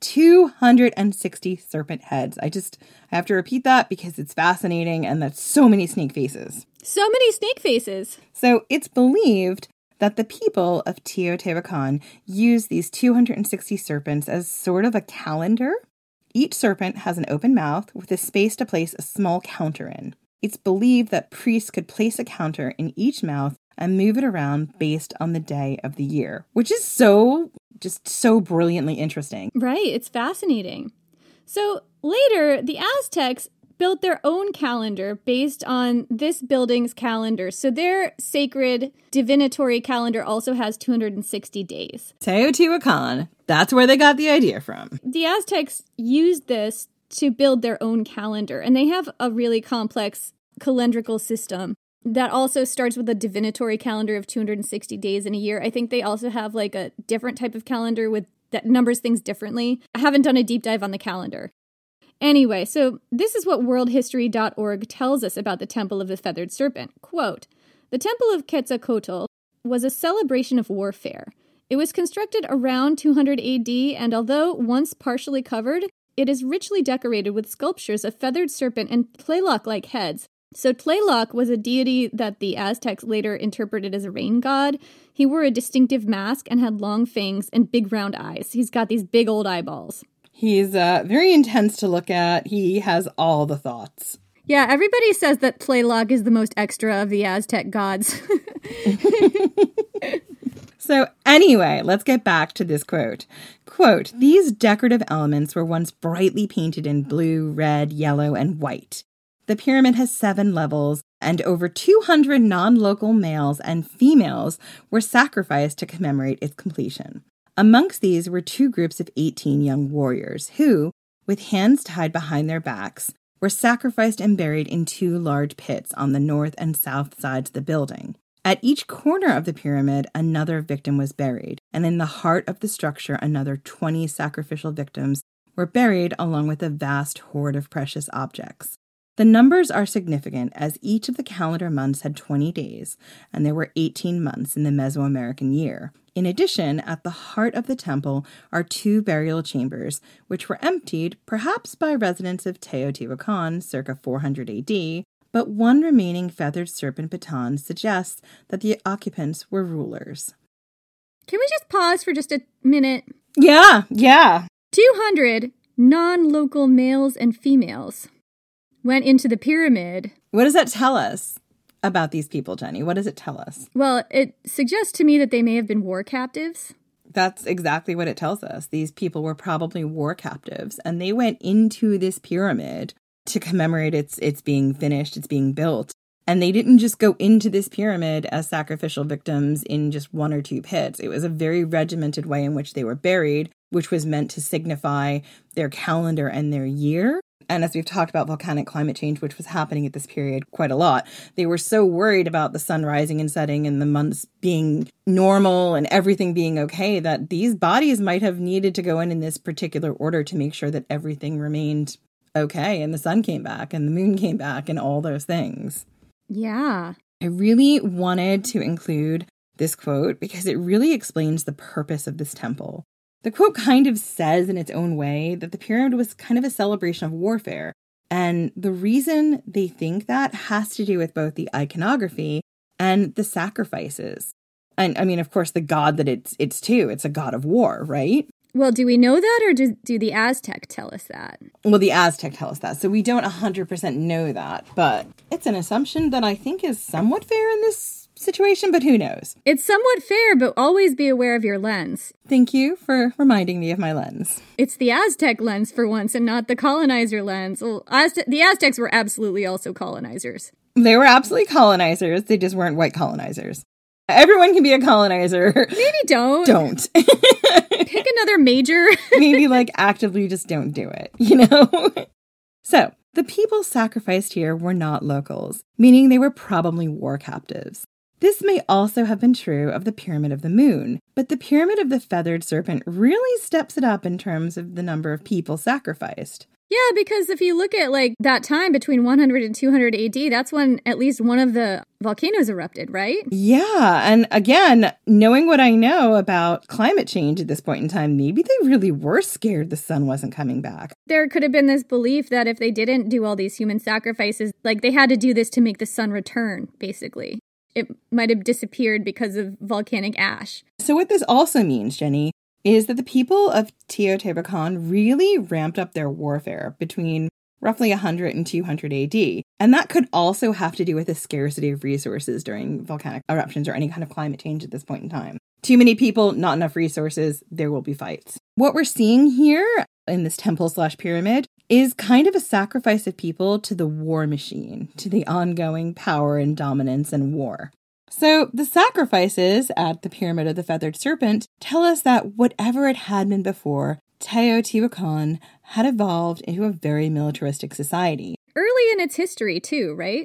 260 serpent heads. I have to repeat that because it's fascinating and that's so many snake faces. So many snake faces. So it's believed that the people of Teotihuacan use these 260 serpents as sort of a calendar. Each serpent has an open mouth with a space to place a small counter in. It's believed that priests could place a counter in each mouth and move it around based on the day of the year, which is so brilliantly interesting. Right, it's fascinating. So later, the Aztecs built their own calendar based on this building's calendar. So their sacred divinatory calendar also has 260 days. Teotihuacan, that's where they got the idea from. The Aztecs used this to build their own calendar, and they have a really complex calendrical system that also starts with a divinatory calendar of 260 days in a year. I think they also have like a different type of calendar that numbers things differently. I haven't done a deep dive on the calendar. Anyway, so this is what worldhistory.org tells us about the Temple of the Feathered Serpent. Quote, "The Temple of Quetzalcoatl was a celebration of warfare. It was constructed around 200 AD, and although once partially covered, it is richly decorated with sculptures of feathered serpent and Tlaloc-like heads. So Tlaloc was a deity that the Aztecs later interpreted as a rain god. He wore a distinctive mask and had long fangs and big round eyes. He's got these big old eyeballs. He's very intense to look at. He has all the thoughts. Yeah, everybody says that Tlaloc is the most extra of the Aztec gods. So anyway, let's get back to this quote. Quote, "These decorative elements were once brightly painted in blue, red, yellow, and white. The pyramid has 7 levels, and over 200 non-local males and females were sacrificed to commemorate its completion. Amongst these were 2 groups of 18 young warriors who, with hands tied behind their backs, were sacrificed and buried in 2 large pits on the north and south sides of the building. At each corner of the pyramid, another victim was buried, and in the heart of the structure, another 20 sacrificial victims were buried along with a vast hoard of precious objects. The numbers are significant as each of the calendar months had 20 days, and there were 18 months in the Mesoamerican year. In addition, at the heart of the temple are 2 burial chambers, which were emptied, perhaps by residents of Teotihuacan circa 400 AD, but one remaining feathered serpent baton suggests that the occupants were rulers." Can we just pause for just a minute? Yeah. 200 non-local males and females went into the pyramid. What does that tell us about these people, Jenny? What does it tell us? Well, it suggests to me that they may have been war captives. That's exactly what it tells us. These people were probably war captives, and they went into this pyramid to commemorate its being finished, it's being built. And they didn't just go into this pyramid as sacrificial victims in just 1 or 2 pits. It was a very regimented way in which they were buried, which was meant to signify their calendar and their year. And as we've talked about volcanic climate change, which was happening at this period quite a lot, they were so worried about the sun rising and setting and the months being normal and everything being okay that these bodies might have needed to go in this particular order to make sure that everything remained okay, and the sun came back, and the moon came back, and all those things. Yeah. I really wanted to include this quote because it really explains the purpose of this temple. The quote kind of says in its own way that the pyramid was kind of a celebration of warfare, and the reason they think that has to do with both the iconography and the sacrifices. And I mean, of course, the god that it's to, it's a god of war, right? Well, do we know that, or do the Aztec tell us that? Well, the Aztec tell us that, so we don't 100% know that, but it's an assumption that I think is somewhat fair in this situation, but who knows? It's somewhat fair, but always be aware of your lens. Thank you for reminding me of my lens. It's the Aztec lens for once, and not the colonizer lens. Well, the Aztecs were absolutely also colonizers. They were absolutely colonizers, they just weren't white colonizers. Everyone can be a colonizer. Maybe don't. Don't. Pick another major. Maybe actively just don't do it, you know? So, the people sacrificed here were not locals, meaning they were probably war captives. This may also have been true of the Pyramid of the Moon, but the Pyramid of the Feathered Serpent really steps it up in terms of the number of people sacrificed. Yeah, because if you look at that time between 100 and 200 AD, that's when at least one of the volcanoes erupted, right? Yeah, and again, knowing what I know about climate change at this point in time, maybe they really were scared the sun wasn't coming back. There could have been this belief that if they didn't do all these human sacrifices, they had to do this to make the sun return, basically. It might have disappeared because of volcanic ash. So what this also means, Jenny, is that the people of Teotihuacan really ramped up their warfare between roughly 100 and 200 AD. And that could also have to do with the scarcity of resources during volcanic eruptions or any kind of climate change at this point in time. Too many people, not enough resources, there will be fights. What we're seeing here in this temple/pyramid is kind of a sacrifice of people to the war machine, to the ongoing power and dominance and war. So the sacrifices at the Pyramid of the Feathered Serpent tell us that whatever it had been before, Teotihuacan had evolved into a very militaristic society. Early in its history, too, right?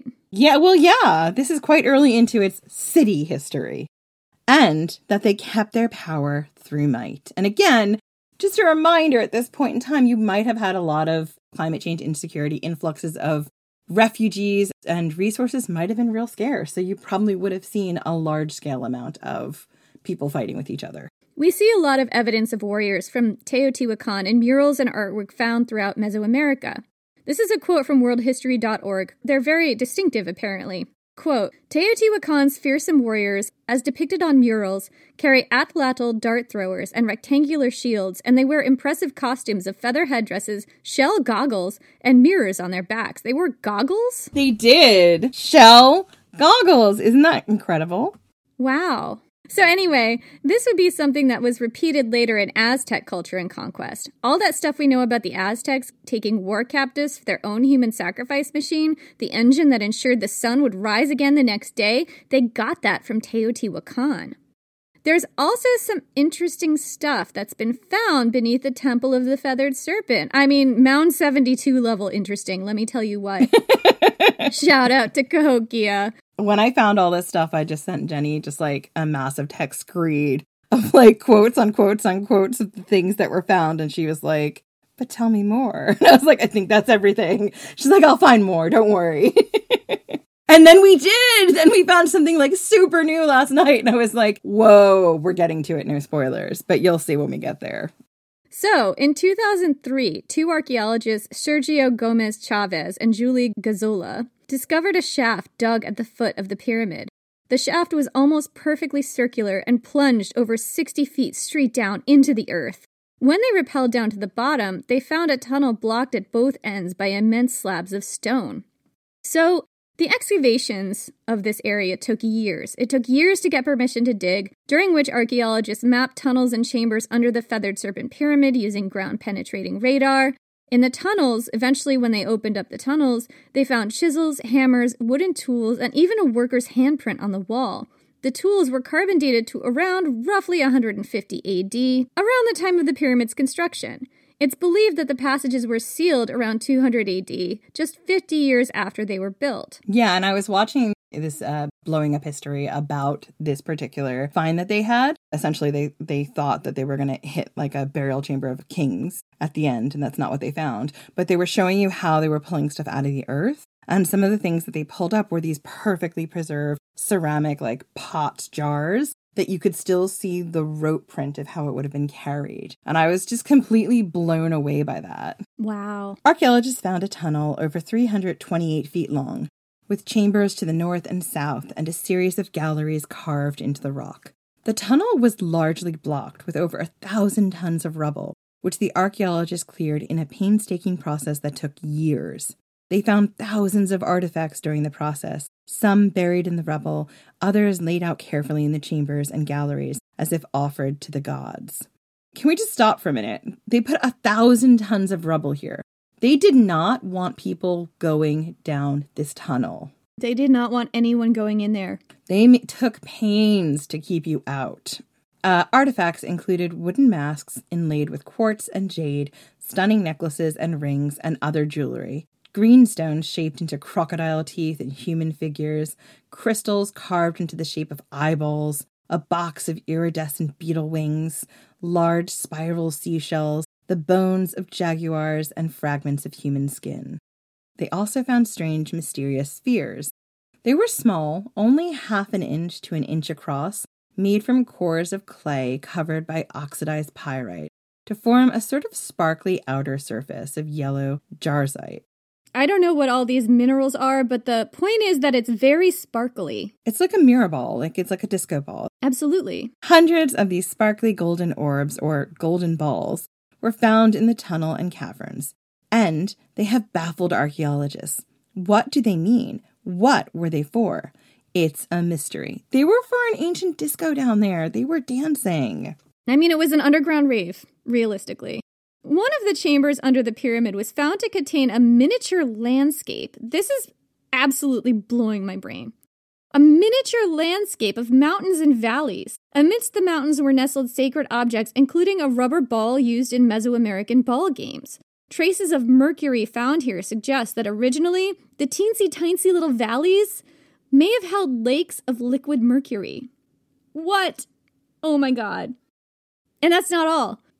Yeah. This is quite early into its city history. And that they kept their power through might. And again, Just a reminder, at this point in time, you might have had a lot of climate change insecurity, influxes of refugees, and resources might have been real scarce. So you probably would have seen a large-scale amount of people fighting with each other. We see a lot of evidence of warriors from Teotihuacan in murals and artwork found throughout Mesoamerica. This is a quote from worldhistory.org. They're very distinctive, apparently. Quote, Teotihuacan's fearsome warriors, as depicted on murals, carry atlatl dart throwers and rectangular shields, and they wear impressive costumes of feather headdresses, shell goggles, and mirrors on their backs. They wore goggles? They did. Shell goggles. Isn't that incredible? Wow. So anyway, this would be something that was repeated later in Aztec culture and conquest. All that stuff we know about the Aztecs taking war captives for their own human sacrifice machine, the engine that ensured the sun would rise again the next day, they got that from Teotihuacan. There's also some interesting stuff that's been found beneath the Temple of the Feathered Serpent. I mean, Mound 72 level interesting, let me tell you what. Shout out to Cahokia. When I found all this stuff, I just sent Jenny just like a massive text screed of like quotes on quotes on quotes of the things that were found. And she was like, but tell me more. And I was like, I think that's everything. She's like, I'll find more. Don't worry. And then we did. Then we found something like super new last night. And I was like, whoa, we're getting to it. No spoilers, but you'll see when we get there. So, in 2003, two archaeologists, Sergio Gomez Chavez and Julie Gazzola, discovered a shaft dug at the foot of the pyramid. The shaft was almost perfectly circular and plunged over 60 feet straight down into the earth. When they rappelled down to the bottom, they found a tunnel blocked at both ends by immense slabs of stone. So, the excavations of this area took years. It took years to get permission to dig, during which archaeologists mapped tunnels and chambers under the Feathered Serpent Pyramid using ground-penetrating radar. In the tunnels, eventually when they opened up the tunnels, they found chisels, hammers, wooden tools, and even a worker's handprint on the wall. The tools were carbon dated to around roughly 150 AD, around the time of the pyramid's construction. It's believed that the passages were sealed around 200 AD, just 50 years after they were built. Yeah, and I was watching this blowing up history about this particular find that they had. Essentially, they thought that they were going to hit like a burial chamber of kings at the end, and that's not what they found. But they were showing you how they were pulling stuff out of the earth. And some of the things that they pulled up were these perfectly preserved ceramic, like pot jars that you could still see the rope print of how it would have been carried. And I was just completely blown away by that. Wow. Archaeologists found a tunnel over 328 feet long, with chambers to the north and south and a series of galleries carved into the rock. The tunnel was largely blocked with over 1,000 tons of rubble, which the archaeologists cleared in a painstaking process that took years. They found thousands of artifacts during the process, some buried in the rubble, others laid out carefully in the chambers and galleries as if offered to the gods. Can we just stop for a minute? They put 1,000 tons of rubble here. They did not want people going down this tunnel. They did not want anyone going in there. They took pains to keep you out. Artifacts included wooden masks inlaid with quartz and jade, stunning necklaces and rings, and other jewelry. Greenstones shaped into crocodile teeth and human figures, crystals carved into the shape of eyeballs, a box of iridescent beetle wings, large spiral seashells, the bones of jaguars, and fragments of human skin. They also found strange, mysterious spheres. They were small, only half an inch to an inch across, made from cores of clay covered by oxidized pyrite to form a sort of sparkly outer surface of yellow jarzite. I don't know what all these minerals are, but the point is that it's very sparkly. It's like a mirror ball, it's like a disco ball. Absolutely. Hundreds of these sparkly golden orbs, or golden balls, were found in the tunnel and caverns, and they have baffled archaeologists. What do they mean? What were they for? It's a mystery. They were for an ancient disco down there. They were dancing. I mean, it was an underground rave, realistically. One of the chambers under the pyramid was found to contain a miniature landscape. This is absolutely blowing my brain. A miniature landscape of mountains and valleys. Amidst the mountains were nestled sacred objects, including a rubber ball used in Mesoamerican ball games. Traces of mercury found here suggest that originally, the teensy-tiny little valleys may have held lakes of liquid mercury. What? Oh my god. And that's not all.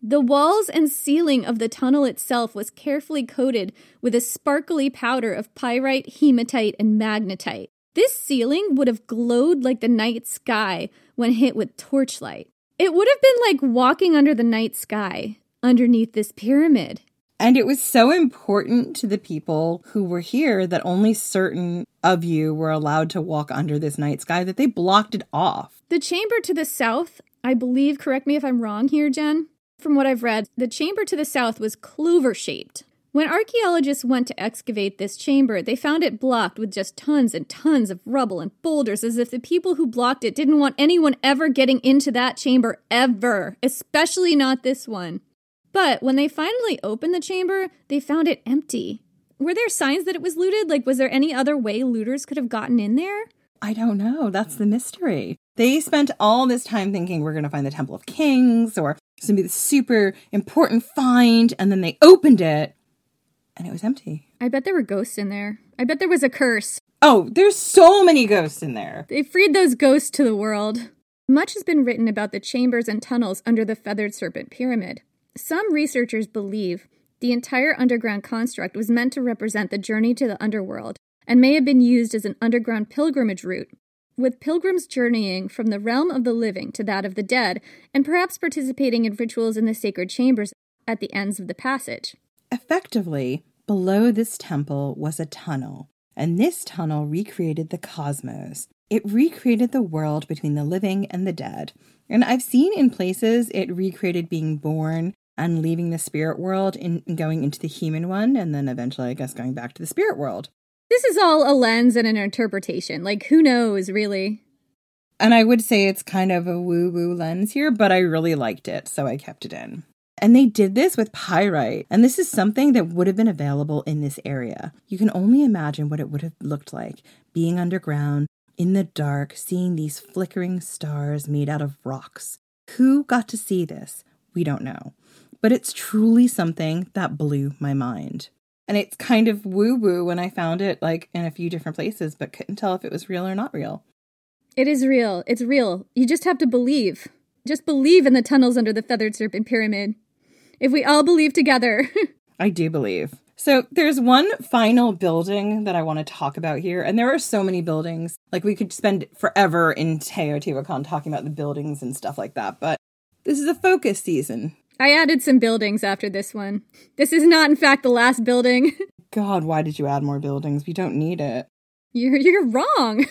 The walls and ceiling of the tunnel itself was carefully coated with a sparkly powder of pyrite, hematite, and magnetite. This ceiling would have glowed like the night sky when hit with torchlight. It would have been like walking under the night sky underneath this pyramid. And it was so important to the people who were here that only certain of you were allowed to walk under this night sky that they blocked it off. The chamber to the south, I believe, correct me if I'm wrong here, Jen, from what I've read, the chamber to the south was clover-shaped. When archaeologists went to excavate this chamber, they found it blocked with just tons and tons of rubble and boulders, as if the people who blocked it didn't want anyone ever getting into that chamber ever, especially not this one. But when they finally opened the chamber, they found it empty. Were there signs that it was looted? Like, was there any other way looters could have gotten in there? I don't know. That's the mystery. They spent all this time thinking we're going to find the Temple of Kings or it's going to be this super important find, and then they opened it, and it was empty. I bet there were ghosts in there. I bet there was a curse. Oh, there's so many ghosts in there. They freed those ghosts to the world. Much has been written about the chambers and tunnels under the Feathered Serpent Pyramid. Some researchers believe the entire underground construct was meant to represent the journey to the underworld and may have been used as an underground pilgrimage route, with pilgrims journeying from the realm of the living to that of the dead and perhaps participating in rituals in the sacred chambers at the ends of the passage. Effectively, below this temple was a tunnel, and this tunnel recreated the cosmos. It recreated the world between the living and the dead. And I've seen in places it recreated being born and leaving the spirit world and going into the human one, and then eventually, I guess, going back to the spirit world. This is all a lens and an interpretation. Like, who knows, really? And I would say it's kind of a woo-woo lens here, but I really liked it, so I kept it in. And they did this with pyrite, and this is something that would have been available in this area. You can only imagine what it would have looked like, being underground, in the dark, seeing these flickering stars made out of rocks. Who got to see this? We don't know. But it's truly something that blew my mind. And it's kind of woo-woo when I found it, like, in a few different places, but couldn't tell if it was real or not real. It is real. It's real. You just have to believe. Just believe in the tunnels under the Feathered Serpent Pyramid. If we all believe together. I do believe. So there's one final building that I want to talk about here, and there are so many buildings. Like, we could spend forever in Teotihuacan talking about the buildings and stuff like that, but this is a focus season. I added some buildings after this one. This is not, in fact, the last building. God, why did you add more buildings? We don't need it. You're wrong.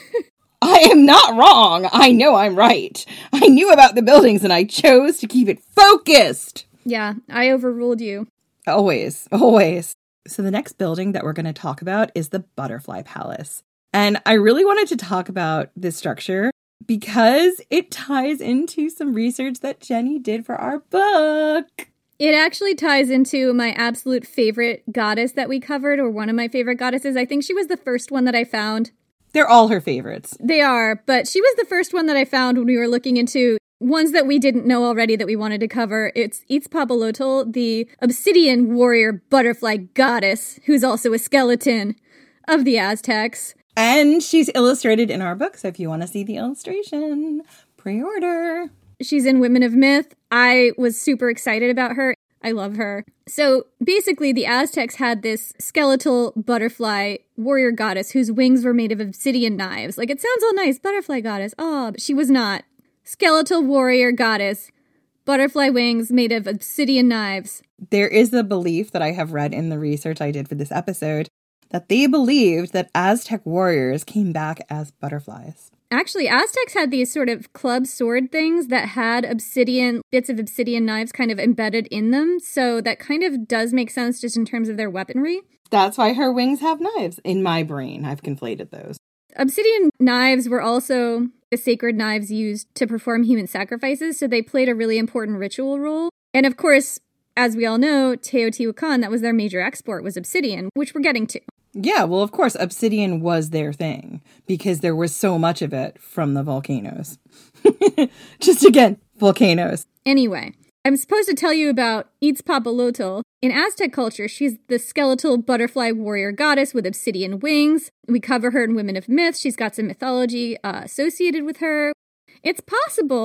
I am not wrong. I know I'm right. I knew about the buildings, and I chose to keep it focused. Yeah, I overruled you. Always, always. So the next building that we're going to talk about is the Butterfly Palace. And I really wanted to talk about this structure because it ties into some research that Jenny did for our book. It actually ties into my absolute favorite goddess that we covered, or one of my favorite goddesses. I think she was the first one that I found. They're all her favorites. They are, but she was the first one that I found when we were looking into ones that we didn't know already that we wanted to cover. It's Itzpapalotl, the obsidian warrior butterfly goddess, who's also a skeleton of the Aztecs. And she's illustrated in our book, so if you want to see the illustration, pre-order. She's in Women of Myth. I was super excited about her. I love her. So basically, the Aztecs had this skeletal butterfly warrior goddess whose wings were made of obsidian knives. Like, it sounds all nice, butterfly goddess. Oh, but she was not. Skeletal warrior goddess, butterfly wings made of obsidian knives. There is a belief that I have read in the research I did for this episode that they believed that Aztec warriors came back as butterflies. Actually, Aztecs had these sort of club sword things that had bits of obsidian knives kind of embedded in them. So that kind of does make sense just in terms of their weaponry. That's why her wings have knives. In my brain, I've conflated those. Obsidian knives were also the sacred knives used to perform human sacrifices, so they played a really important ritual role. And of course, as we all know, Teotihuacan, that was their major export, was obsidian, which we're getting to. Yeah, well, of course, obsidian was their thing, because there was so much of it from the volcanoes. Just again, volcanoes. Anyway, I'm supposed to tell you about Itzpapalotl. In Aztec culture, she's the skeletal butterfly warrior goddess with obsidian wings. We cover her in Women of Myth. She's got some mythology associated with her. It's possible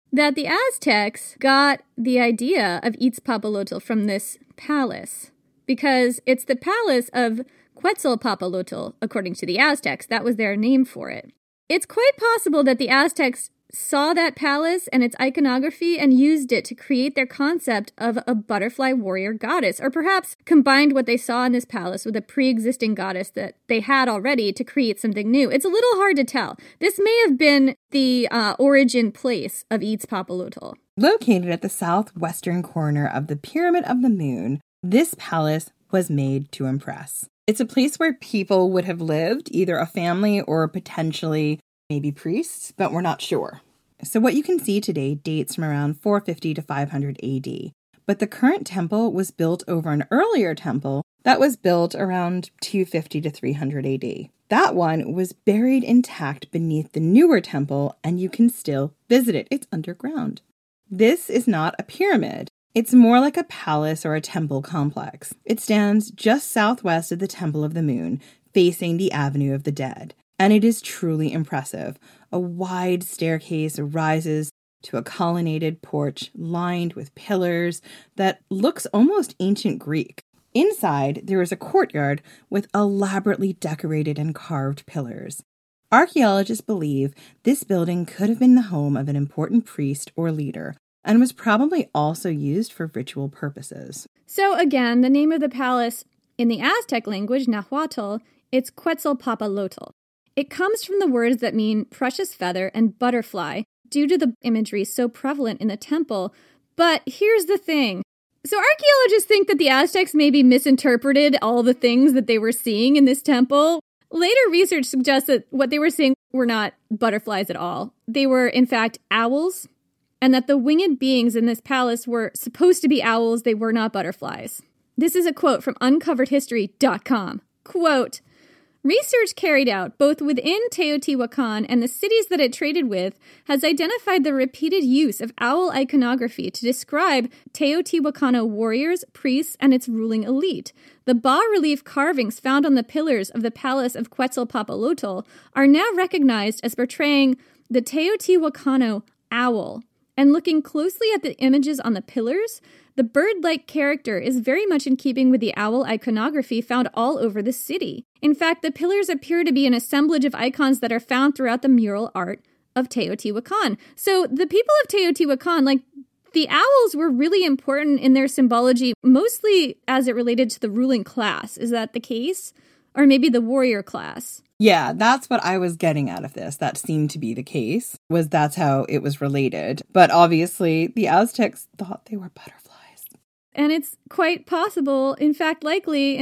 that the Aztecs got the idea of Itzpapalotl from this palace, because it's the palace of Quetzalpopalotl, according to the Aztecs. That was their name for it. It's quite possible that the Aztecs saw that palace and its iconography and used it to create their concept of a butterfly warrior goddess, or perhaps combined what they saw in this palace with a pre-existing goddess that they had already to create something new. It's a little hard to tell. This may have been the origin place of Itzpapalotl. Located at the southwestern corner of the Pyramid of the Moon, this palace was made to impress. It's a place where people would have lived, either a family or potentially maybe priests, but we're not sure. So what you can see today dates from around 450 to 500 AD. But the current temple was built over an earlier temple that was built around 250 to 300 AD. That one was buried intact beneath the newer temple, and you can still visit it. It's underground. This is not a pyramid. It's more like a palace or a temple complex. It stands just southwest of the Temple of the Moon, facing the Avenue of the Dead. And it is truly impressive. A wide staircase rises to a colonnaded porch lined with pillars that looks almost ancient Greek. Inside, there is a courtyard with elaborately decorated and carved pillars. Archaeologists believe this building could have been the home of an important priest or leader, and was probably also used for ritual purposes. So again, the name of the palace in the Aztec language, Nahuatl, it's Quetzalpopalotl. It comes from the words that mean precious feather and butterfly due to the imagery so prevalent in the temple. But here's the thing. So archaeologists think that the Aztecs maybe misinterpreted all the things that they were seeing in this temple. Later research suggests that what they were seeing were not butterflies at all. They were, in fact, owls, and that the winged beings in this palace were supposed to be owls. They were not butterflies. This is a quote from uncoveredhistory.com. Quote, "Research carried out both within Teotihuacan and the cities that it traded with has identified the repeated use of owl iconography to describe Teotihuacano warriors, priests, and its ruling elite. The bas-relief carvings found on the pillars of the palace of Quetzalpopalotl are now recognized as portraying the Teotihuacano owl. And looking closely at the images on the pillars, the bird-like character is very much in keeping with the owl iconography found all over the city. In fact, the pillars appear to be an assemblage of icons that are found throughout the mural art of Teotihuacan." So the people of Teotihuacan, the owls were really important in their symbology, mostly as it related to the ruling class. Is that the case? Or maybe the warrior class? Yeah, that's what I was getting out of this. That seemed to be the case, that's how it was related. But obviously, the Aztecs thought they were butterflies. And it's quite possible, in fact, likely,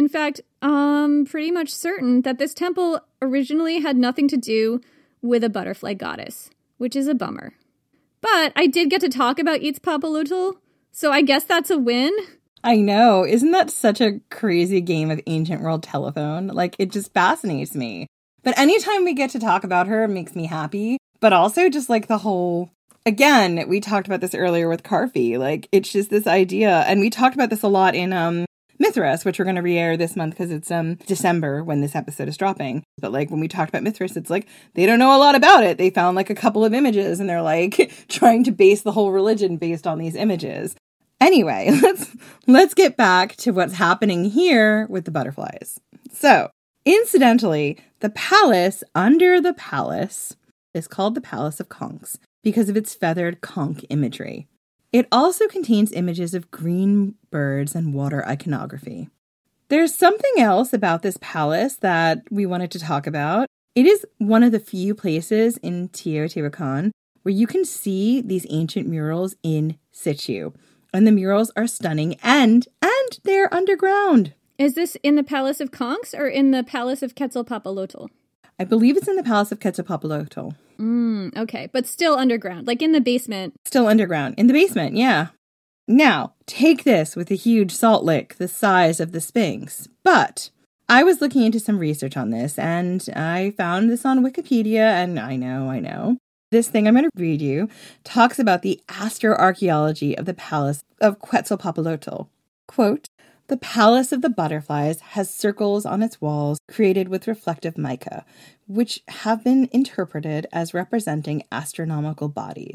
pretty much certain that this temple originally had nothing to do with a butterfly goddess, which is a bummer. But I did get to talk about Itzpapalotl, so I guess that's a win. I know. Isn't that such a crazy game of ancient world telephone? It just fascinates me. But anytime we get to talk about her, it makes me happy. But also just the whole... Again, we talked about this earlier with Carfi. It's just this idea. And we talked about this a lot in Mithras, which we're going to re-air this month because it's December when this episode is dropping. But when we talked about Mithras, it's they don't know a lot about it. They found a couple of images and they're trying to base the whole religion based on these images. Anyway, let's get back to what's happening here with the butterflies. So, incidentally, the palace under the palace is called the Palace of Conchs because of its feathered conch imagery. It also contains images of green birds and water iconography. There's something else about this palace that we wanted to talk about. It is one of the few places in Teotihuacan where you can see these ancient murals in situ. And the murals are stunning and they're underground. Is this in the Palace of Conchs or in the Palace of Quetzalpopalotl? I believe it's in the Palace of Quetzalpopalotl. Okay, but still underground, in the basement. Still underground. In the basement, yeah. Now, take this with a huge salt lick the size of the Sphinx. But I was looking into some research on this, and I found this on Wikipedia, and I know. This thing I'm going to read you talks about the astroarchaeology of the Palace of Quetzalpopalotl. Quote, "The Palace of the Butterflies has circles on its walls created with reflective mica, which have been interpreted as representing astronomical bodies.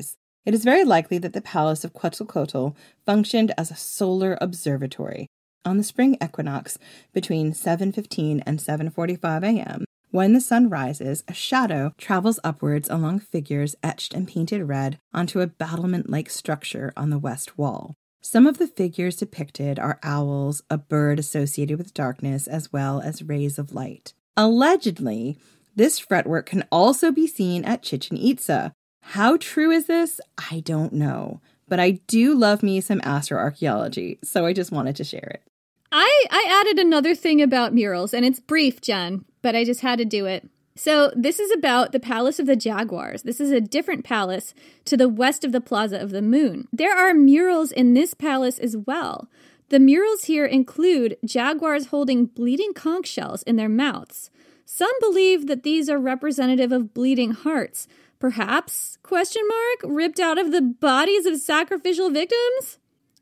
It is very likely that the palace of Quetzalcoatl functioned as a solar observatory. On the spring equinox, between 7:15 and 7:45 a.m., when the sun rises, a shadow travels upwards along figures etched and painted red onto a battlement-like structure on the west wall. Some of the figures depicted are owls, a bird associated with darkness, as well as rays of light. Allegedly, this fretwork can also be seen at Chichen Itza. How true is this? I don't know. But I do love me some astroarchaeology, so I just wanted to share it. I added another thing about murals, and it's brief, Jen, but I just had to do it. So this is about the Palace of the Jaguars. This is a different palace to the west of the Plaza of the Moon. There are murals in this palace as well. The murals here include jaguars holding bleeding conch shells in their mouths. Some believe that these are representative of bleeding hearts. Perhaps, ? Ripped out of the bodies of sacrificial victims? ?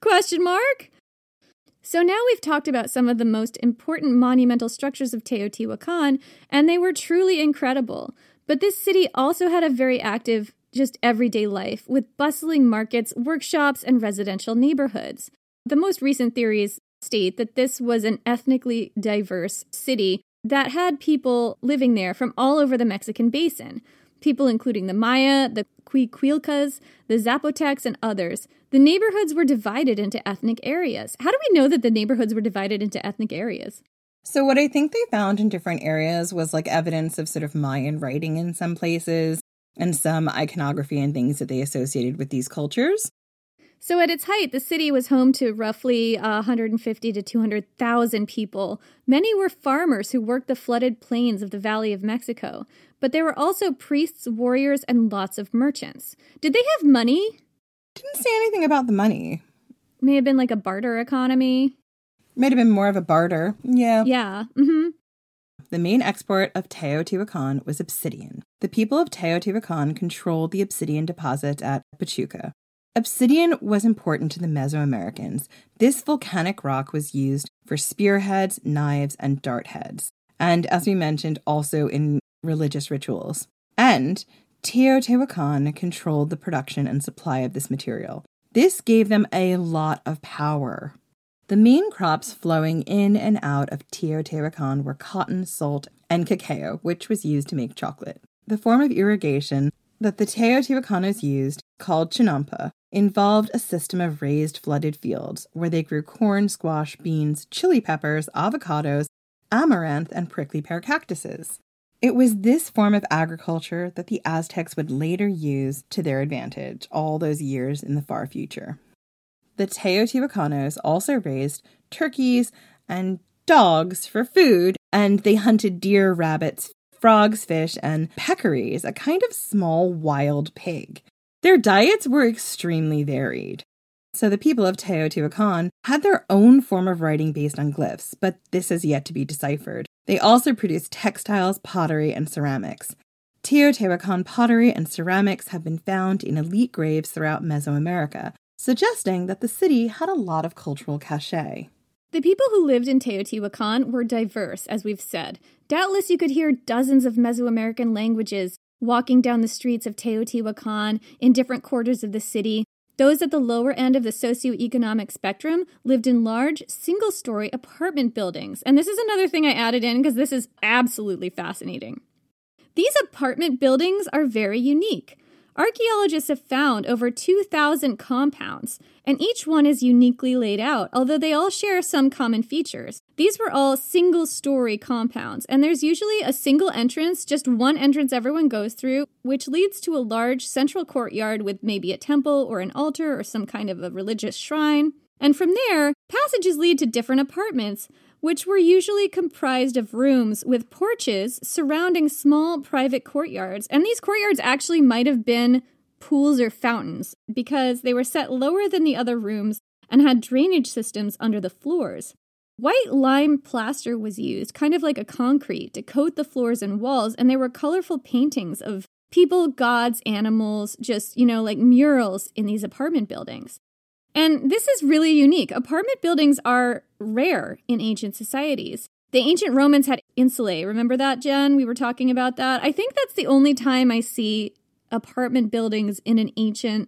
So now we've talked about some of the most important monumental structures of Teotihuacan, and they were truly incredible. But this city also had a very active, just everyday life, with bustling markets, workshops, and residential neighborhoods. The most recent theories state that this was an ethnically diverse city that had people living there from all over the Mexican basin. People including the Maya, the Cuicuilcas, the Zapotecs, and others. The neighborhoods were divided into ethnic areas. How do we know that the neighborhoods were divided into ethnic areas? So what I think they found in different areas was like evidence of sort of Mayan writing in some places and some iconography and things that they associated with these cultures. So at its height, the city was home to roughly 150 to 200,000 people. Many were farmers who worked the flooded plains of the Valley of Mexico. But there were also priests, warriors, and lots of merchants. Did they have money? Didn't say anything about the money. May have been like a barter economy. Might have been more of a barter. Yeah. Yeah. Mm-hmm. The main export of Teotihuacan was obsidian. The people of Teotihuacan controlled the obsidian deposit at Pachuca. Obsidian was important to the Mesoamericans. This volcanic rock was used for spearheads, knives, and dart heads. And as we mentioned, also in religious rituals. And Teotihuacan controlled the production and supply of this material. This gave them a lot of power. The main crops flowing in and out of Teotihuacan were cotton, salt, and cacao, which was used to make chocolate. The form of irrigation that the Teotihuacanos used, called chinampa, involved a system of raised flooded fields where they grew corn, squash, beans, chili peppers, avocados, amaranth, and prickly pear cactuses. It was this form of agriculture that the Aztecs would later use to their advantage all those years in the far future. The Teotihuacanos also raised turkeys and dogs for food, and they hunted deer, rabbits, frogs, fish, and peccaries, a kind of small wild pig. Their diets were extremely varied. So the people of Teotihuacan had their own form of writing based on glyphs, but this is yet to be deciphered. They also produced textiles, pottery, and ceramics. Teotihuacan pottery and ceramics have been found in elite graves throughout Mesoamerica, suggesting that the city had a lot of cultural cachet. The people who lived in Teotihuacan were diverse, as we've said. Doubtless you could hear dozens of Mesoamerican languages walking down the streets of Teotihuacan in different quarters of the city. Those at the lower end of the socioeconomic spectrum lived in large, single-story apartment buildings. And this is another thing I added in because this is absolutely fascinating. These apartment buildings are very unique. Archaeologists have found over 2,000 compounds, and each one is uniquely laid out, although they all share some common features. These were all single-story compounds, and there's usually a single entrance, just one entrance everyone goes through, which leads to a large central courtyard with maybe a temple or an altar or some kind of a religious shrine. And from there, passages lead to different apartments, which were usually comprised of rooms with porches surrounding small private courtyards. And these courtyards actually might have been pools or fountains because they were set lower than the other rooms and had drainage systems under the floors. White lime plaster was used, kind of like a concrete, to coat the floors and walls, and there were colorful paintings of people, gods, animals, just, like murals in these apartment buildings. And this is really unique. Apartment buildings are rare in ancient societies. The ancient Romans had insulae. Remember that, Jen? We were talking about that. I think that's the only time I see apartment buildings in an ancient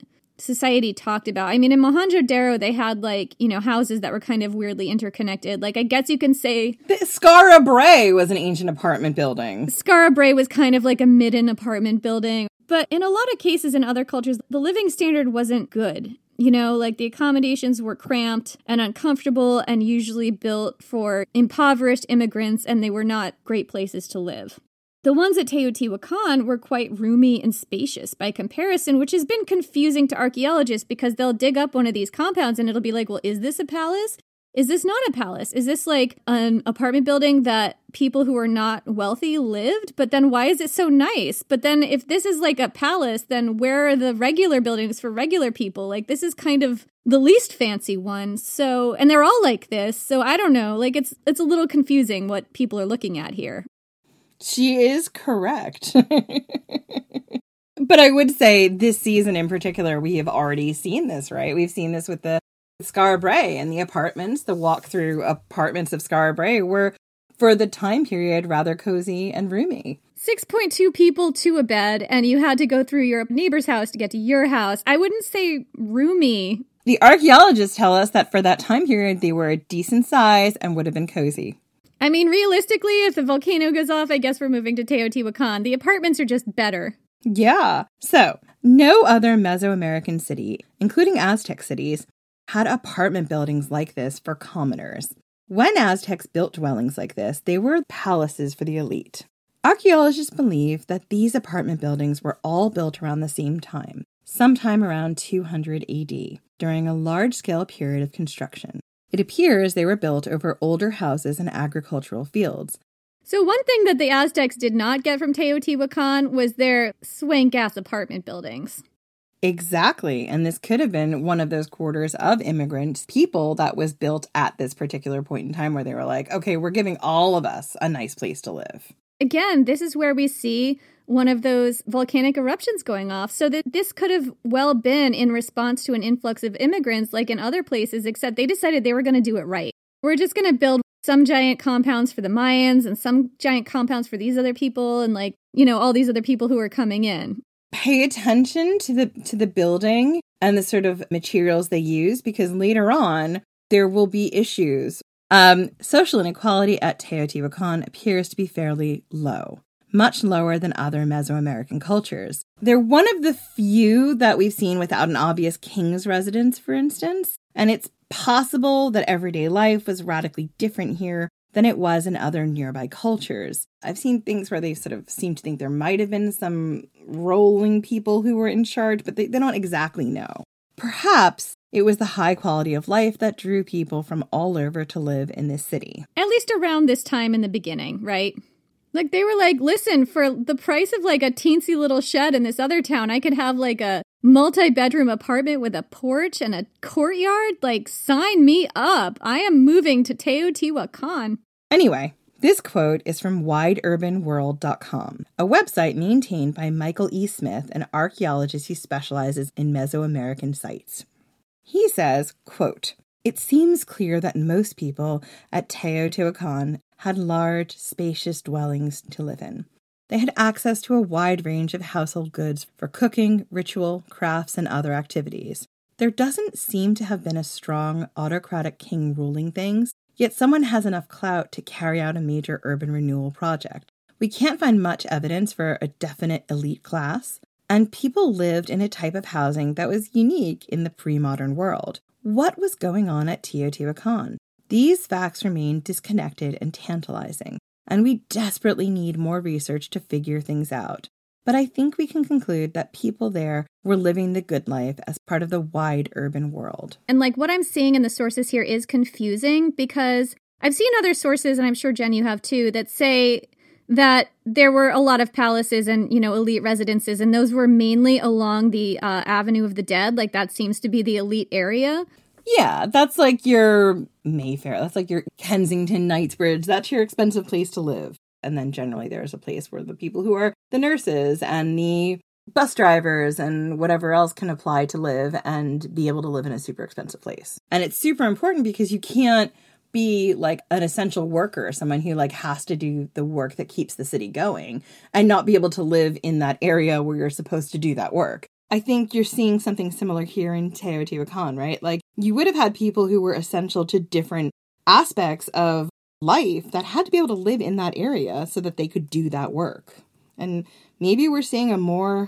society talked about. I mean, in Mohenjo-Daro, they had like, you know, houses that were kind of weirdly interconnected. Like, I guess you can say Skara Brae was an ancient apartment building. Skara Brae was kind of like a midden apartment building. But in a lot of cases in other cultures, the living standard wasn't good. You know, like the accommodations were cramped and uncomfortable and usually built for impoverished immigrants, and they were not great places to live. The ones at Teotihuacan were quite roomy and spacious by comparison, which has been confusing to archaeologists because they'll dig up one of these compounds and it'll be like, well, is this a palace? Is this not a palace? Is this like an apartment building that people who are not wealthy lived? But then why is it so nice? But then if this is like a palace, then where are the regular buildings for regular people? Like, this is kind of the least fancy one. So, and they're all like this. So I don't know. Like, it's a little confusing what people are looking at here. She is correct. But I would say this season in particular, we have already seen this, right? We've seen this with the Skara Brae and the apartments. The walk-through apartments of Skara Brae were, for the time period, rather cozy and roomy. 6.2 people to a bed, and you had to go through your neighbor's house to get to your house. I wouldn't say roomy. The archaeologists tell us that for that time period, they were a decent size and would have been cozy. I mean, realistically, if the volcano goes off, I guess we're moving to Teotihuacan. The apartments are just better. Yeah. So, no other Mesoamerican city, including Aztec cities, had apartment buildings like this for commoners. When Aztecs built dwellings like this, they were palaces for the elite. Archaeologists believe that these apartment buildings were all built around the same time, sometime around 200 AD, during a large-scale period of construction. It appears they were built over older houses and agricultural fields. So one thing that the Aztecs did not get from Teotihuacan was their swank-ass apartment buildings. Exactly, and this could have been one of those quarters of immigrant people that was built at this particular point in time where they were like, okay, we're giving all of us a nice place to live. Again, this is where we see one of those volcanic eruptions going off. So that this could have well been in response to an influx of immigrants like in other places, except they decided they were going to do it right. We're just going to build some giant compounds for the Mayans and some giant compounds for these other people and like, you know, all these other people who are coming in. Pay attention to the building and the sort of materials they use, because later on there will be issues. Social inequality at Teotihuacan appears to be fairly low, much lower than other Mesoamerican cultures. They're one of the few that we've seen without an obvious king's residence, for instance, and it's possible that everyday life was radically different here than it was in other nearby cultures. I've seen things where they sort of seem to think there might have been some ruling people who were in charge, but they don't exactly know. Perhaps it was the high quality of life that drew people from all over to live in this city. At least around this time in the beginning, right? Like, they were like, listen, for the price of like a teensy little shed in this other town, I could have like a multi-bedroom apartment with a porch and a courtyard. Like, sign me up. I am moving to Teotihuacan. Anyway, this quote is from wideurbanworld.com, a website maintained by Michael E. Smith, an archaeologist who specializes in Mesoamerican sites. He says, quote, "It seems clear that most people at Teotihuacan had large, spacious dwellings to live in. They had access to a wide range of household goods for cooking, ritual, crafts, and other activities. There doesn't seem to have been a strong autocratic king ruling things, yet someone has enough clout to carry out a major urban renewal project. We can't find much evidence for a definite elite class, and people lived in a type of housing that was unique in the pre-modern world. What was going on at Teotihuacan? These facts remain disconnected and tantalizing, and we desperately need more research to figure things out. But I think we can conclude that people there were living the good life as part of the wide urban world." And like what I'm seeing in the sources here is confusing, because I've seen other sources, and I'm sure, Jen, you have too, that say that there were a lot of palaces and, you know, elite residences, and those were mainly along the Avenue of the Dead. Like, that seems to be the elite area. Yeah, that's like your Mayfair. That's like your Kensington Knightsbridge. That's your expensive place to live. And then generally there's a place where the people who are the nurses and the bus drivers and whatever else can apply to live and be able to live in a super expensive place. And it's super important because you can't be like an essential worker, someone who like has to do the work that keeps the city going and not be able to live in that area where you're supposed to do that work. I think you're seeing something similar here in Teotihuacan, right? Like, you would have had people who were essential to different aspects of life that had to be able to live in that area so that they could do that work. And maybe we're seeing a more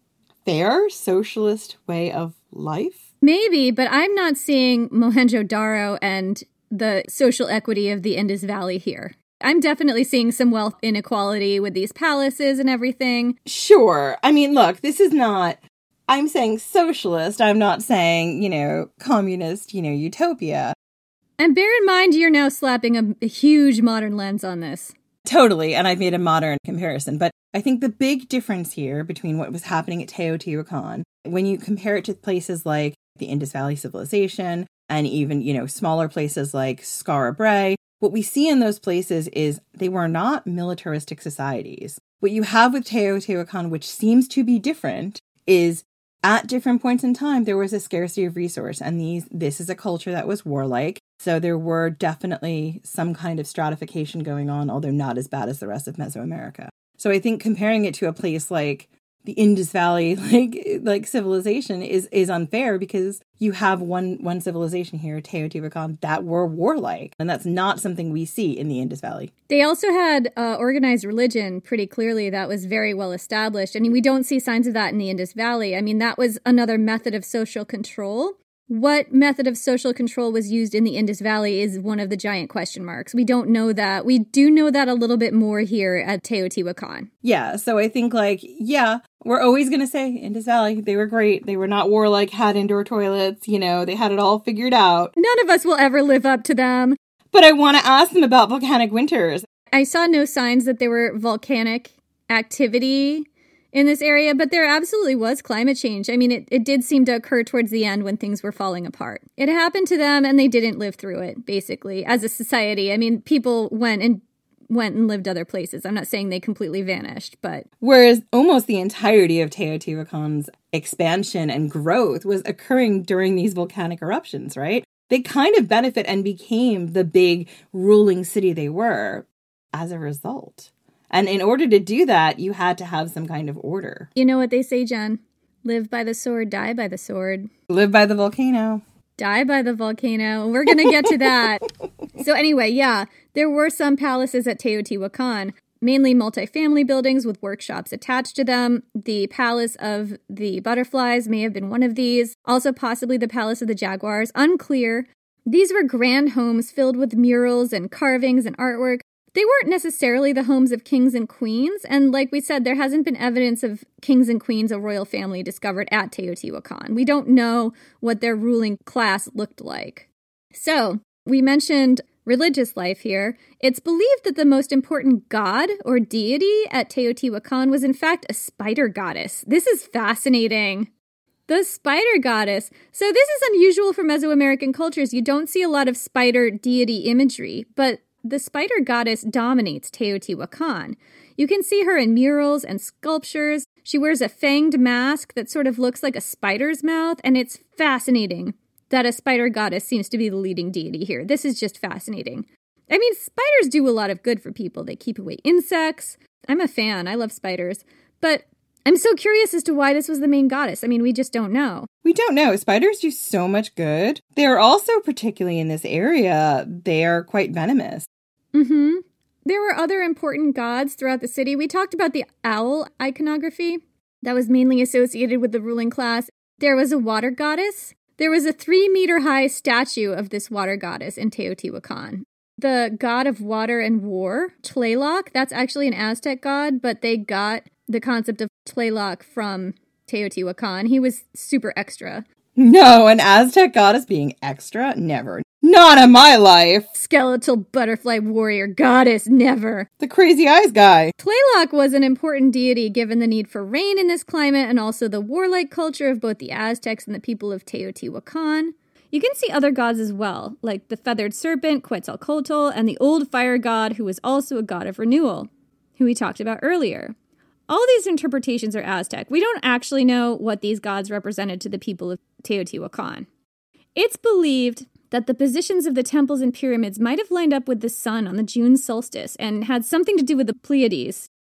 fair socialist way of life. Maybe, but I'm not seeing Mohenjo-Daro and the social equity of the Indus Valley here. I'm definitely seeing some wealth inequality with these palaces and everything. Sure. I mean, look, this is not, I'm saying socialist. I'm not saying, communist, utopia. And bear in mind, you're now slapping a huge modern lens on this. Totally. And I've made a modern comparison. But I think the big difference here between what was happening at Teotihuacan, when you compare it to places like the Indus Valley Civilization and even, smaller places like Skara Brae, what we see in those places is they were not militaristic societies. What you have with Teotihuacan, which seems to be different, is at different points in time, there was a scarcity of resource. And this is a culture that was warlike. So there were definitely some kind of stratification going on, although not as bad as the rest of Mesoamerica. So I think comparing it to a place like the Indus Valley, like civilization is unfair because you have one civilization here, Teotihuacan, that were warlike. And that's not something we see in the Indus Valley. They also had organized religion pretty clearly that was very well established. I mean, we don't see signs of that in the Indus Valley. I mean, that was another method of social control. What method of social control was used in the Indus Valley is one of the giant question marks. We don't know that. We do know that a little bit more here at Teotihuacan. Yeah, so I think, we're always going to say Indus Valley, they were great. They were not warlike, had indoor toilets, they had it all figured out. None of us will ever live up to them. But I want to ask them about volcanic winters. I saw no signs that there were volcanic activity in this area, but there absolutely was climate change. I mean, it did seem to occur towards the end when things were falling apart. It happened to them and they didn't live through it, basically, as a society. I mean, people went and lived other places. I'm not saying they completely vanished, but... Whereas almost the entirety of Teotihuacan's expansion and growth was occurring during these volcanic eruptions, right? They kind of benefit and became the big ruling city they were as a result. And in order to do that, you had to have some kind of order. You know what they say, Jen? Live by the sword, die by the sword. Live by the volcano. Die by the volcano. We're going to get to that. So anyway, yeah, there were some palaces at Teotihuacan, mainly multifamily buildings with workshops attached to them. The Palace of the Butterflies may have been one of these. Also possibly the Palace of the Jaguars. Unclear. These were grand homes filled with murals and carvings and artwork. They weren't necessarily the homes of kings and queens, and like we said, there hasn't been evidence of kings and queens, a royal family, discovered at Teotihuacan. We don't know what their ruling class looked like. So, we mentioned religious life here. It's believed that the most important god or deity at Teotihuacan was in fact a spider goddess. This is fascinating. The spider goddess. So this is unusual for Mesoamerican cultures. You don't see a lot of spider deity imagery, but the spider goddess dominates Teotihuacan. You can see her in murals and sculptures. She wears a fanged mask that sort of looks like a spider's mouth, and it's fascinating that a spider goddess seems to be the leading deity here. This is just fascinating. I mean, spiders do a lot of good for people. They keep away insects. I'm a fan. I love spiders. But I'm so curious as to why this was the main goddess. I mean, we just don't know. We don't know. Spiders do so much good. They're also, particularly in this area, they are quite venomous. Mm-hmm. There were other important gods throughout the city. We talked about the owl iconography that was mainly associated with the ruling class. There was a water goddess. There was a 3-meter-high statue of this water goddess in Teotihuacan. The god of water and war, Tlaloc, that's actually an Aztec god, but they got the concept of Tlaloc from Teotihuacan. He was super extra. No, an Aztec goddess being extra? Never. Not in my life. Skeletal butterfly warrior goddess, never. The crazy eyes guy. Tlaloc was an important deity given the need for rain in this climate and also the warlike culture of both the Aztecs and the people of Teotihuacan. You can see other gods as well, like the feathered serpent, Quetzalcoatl, and the old fire god who was also a god of renewal, who we talked about earlier. All these interpretations are Aztec. We don't actually know what these gods represented to the people of Teotihuacan. It's believed that the positions of the temples and pyramids might have lined up with the sun on the June solstice and had something to do with the Pleiades.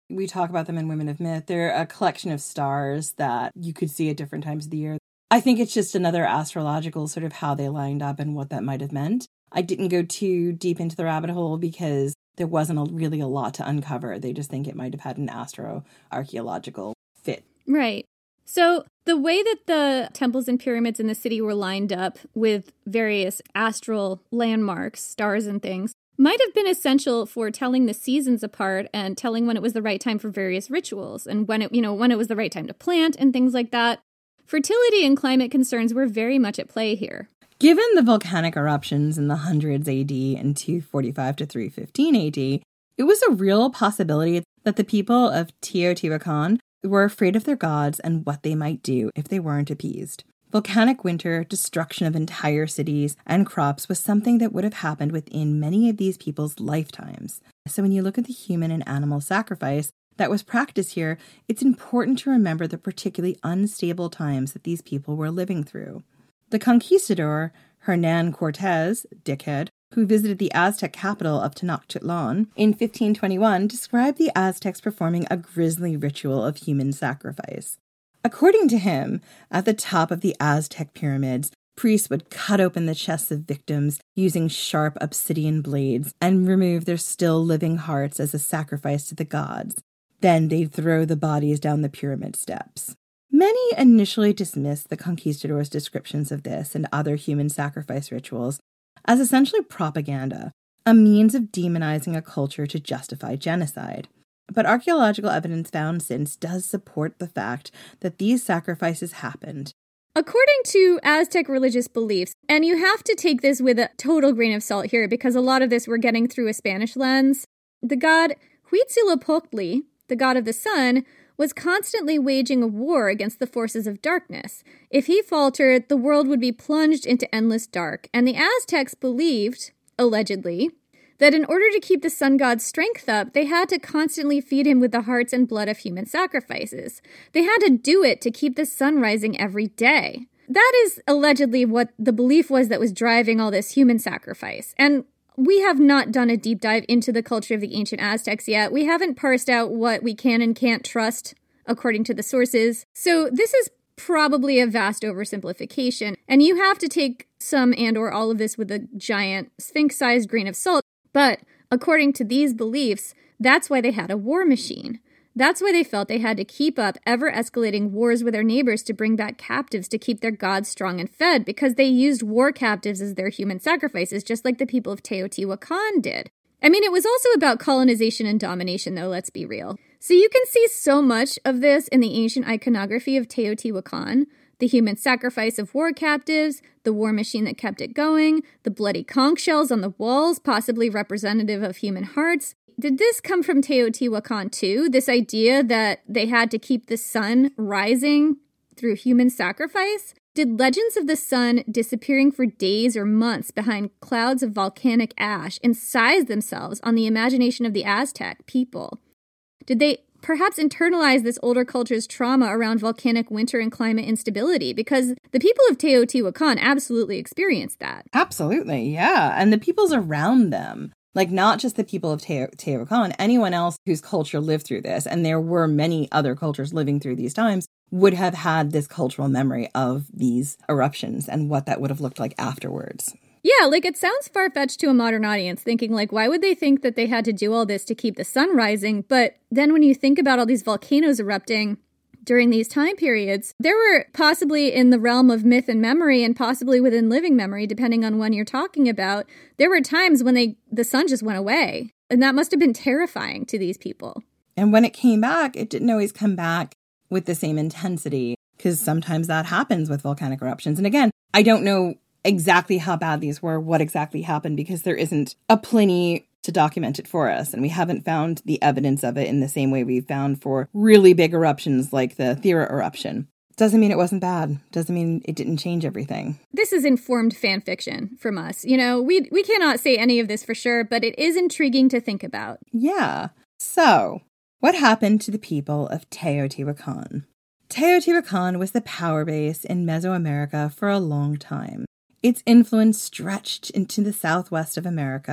We talk about them in Women of Myth. They're a collection of stars that you could see at different times of the year. I think it's just another astrological sort of how they lined up and what that might have meant. I didn't go too deep into the rabbit hole because there wasn't really a lot to uncover. They just think it might have had an astro-archaeological fit. Right. So the way that the temples and pyramids in the city were lined up with various astral landmarks, stars and things, might have been essential for telling the seasons apart and telling when it was the right time for various rituals and when it was the right time to plant and things like that. Fertility and climate concerns were very much at play here. Given the volcanic eruptions in the hundreds AD and 245 to 315 AD, it was a real possibility that the people of Teotihuacan were afraid of their gods and what they might do if they weren't appeased. Volcanic winter, destruction of entire cities and crops was something that would have happened within many of these people's lifetimes. So when you look at the human and animal sacrifice that was practiced here, it's important to remember the particularly unstable times that these people were living through. The conquistador, Hernan Cortez, dickhead, who visited the Aztec capital of Tenochtitlan in 1521, described the Aztecs performing a grisly ritual of human sacrifice. According to him, at the top of the Aztec pyramids, priests would cut open the chests of victims using sharp obsidian blades and remove their still living hearts as a sacrifice to the gods. Then they'd throw the bodies down the pyramid steps. Many initially dismissed the conquistadors' descriptions of this and other human sacrifice rituals as essentially propaganda, a means of demonizing a culture to justify genocide. But archaeological evidence found since does support the fact that these sacrifices happened. According to Aztec religious beliefs, and you have to take this with a total grain of salt here because a lot of this we're getting through a Spanish lens, the god Huitzilopochtli, the god of the sun, was constantly waging a war against the forces of darkness. If he faltered, the world would be plunged into endless dark, and the Aztecs believed, allegedly, that in order to keep the sun god's strength up, they had to constantly feed him with the hearts and blood of human sacrifices. They had to do it to keep the sun rising every day. That is allegedly what the belief was that was driving all this human sacrifice. And we have not done a deep dive into the culture of the ancient Aztecs yet. We haven't parsed out what we can and can't trust according to the sources. So this is probably a vast oversimplification, and you have to take some and or all of this with a giant sphinx-sized grain of salt. But according to these beliefs, that's why they had a war machine. That's why they felt they had to keep up ever-escalating wars with their neighbors to bring back captives to keep their gods strong and fed, because they used war captives as their human sacrifices, just like the people of Teotihuacan did. I mean, it was also about colonization and domination, though, let's be real. So you can see so much of this in the ancient iconography of Teotihuacan. The human sacrifice of war captives, the war machine that kept it going, the bloody conch shells on the walls, possibly representative of human hearts. Did this come from Teotihuacan too? This idea that they had to keep the sun rising through human sacrifice? Did legends of the sun disappearing for days or months behind clouds of volcanic ash incise themselves on the imagination of the Aztec people? Did they perhaps internalize this older culture's trauma around volcanic winter and climate instability? Because the people of Teotihuacan absolutely experienced that. Absolutely, yeah. And the peoples around them, like not just the people of Teotihuacan, anyone else whose culture lived through this, and there were many other cultures living through these times, would have had this cultural memory of these eruptions and what that would have looked like afterwards. Yeah, like it sounds far-fetched to a modern audience, thinking like, why would they think that they had to do all this to keep the sun rising? But then when you think about all these volcanoes erupting during these time periods, there were possibly in the realm of myth and memory and possibly within living memory, depending on when you're talking about, there were times when the sun just went away. And that must have been terrifying to these people. And when it came back, it didn't always come back with the same intensity, because sometimes that happens with volcanic eruptions. And again, I don't know exactly how bad these were, what exactly happened, because there isn't a Pliny to document it for us. And we haven't found the evidence of it in the same way we found for really big eruptions like the Thera eruption. Doesn't mean it wasn't bad. Doesn't mean it didn't change everything. This is informed fan fiction from us. You know, we cannot say any of this for sure, but it is intriguing to think about. Yeah. So, what happened to the people of Teotihuacan? Teotihuacan was the power base in Mesoamerica for a long time. Its influence stretched into the southwest of America,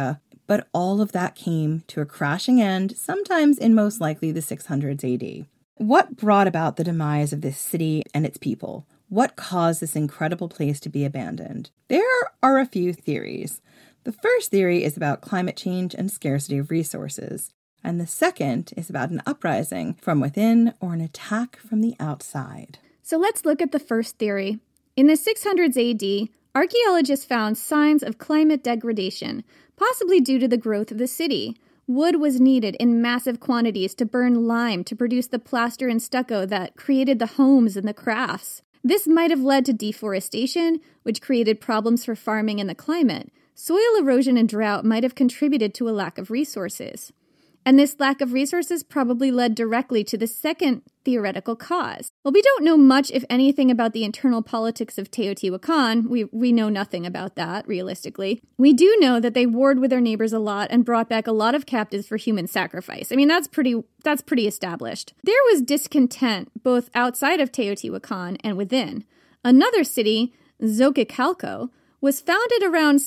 But all of that came to a crashing end, sometimes in most likely the 600s AD. What brought about the demise of this city and its people? What caused this incredible place to be abandoned? There are a few theories. The first theory is about climate change and scarcity of resources. And the second is about an uprising from within or an attack from the outside. So let's look at the first theory. In the 600s AD, archaeologists found signs of climate degradation, possibly due to the growth of the city. Wood was needed in massive quantities to burn lime to produce the plaster and stucco that created the homes and the crafts. This might have led to deforestation, which created problems for farming and the climate. Soil erosion and drought might have contributed to a lack of resources. And this lack of resources probably led directly to the second theoretical cause. Well, we don't know much, if anything, about the internal politics of Teotihuacan. We know nothing about that, realistically. We do know that they warred with their neighbors a lot and brought back a lot of captives for human sacrifice. I mean, that's pretty established. There was discontent both outside of Teotihuacan and within. Another city, Xochicalco, was founded around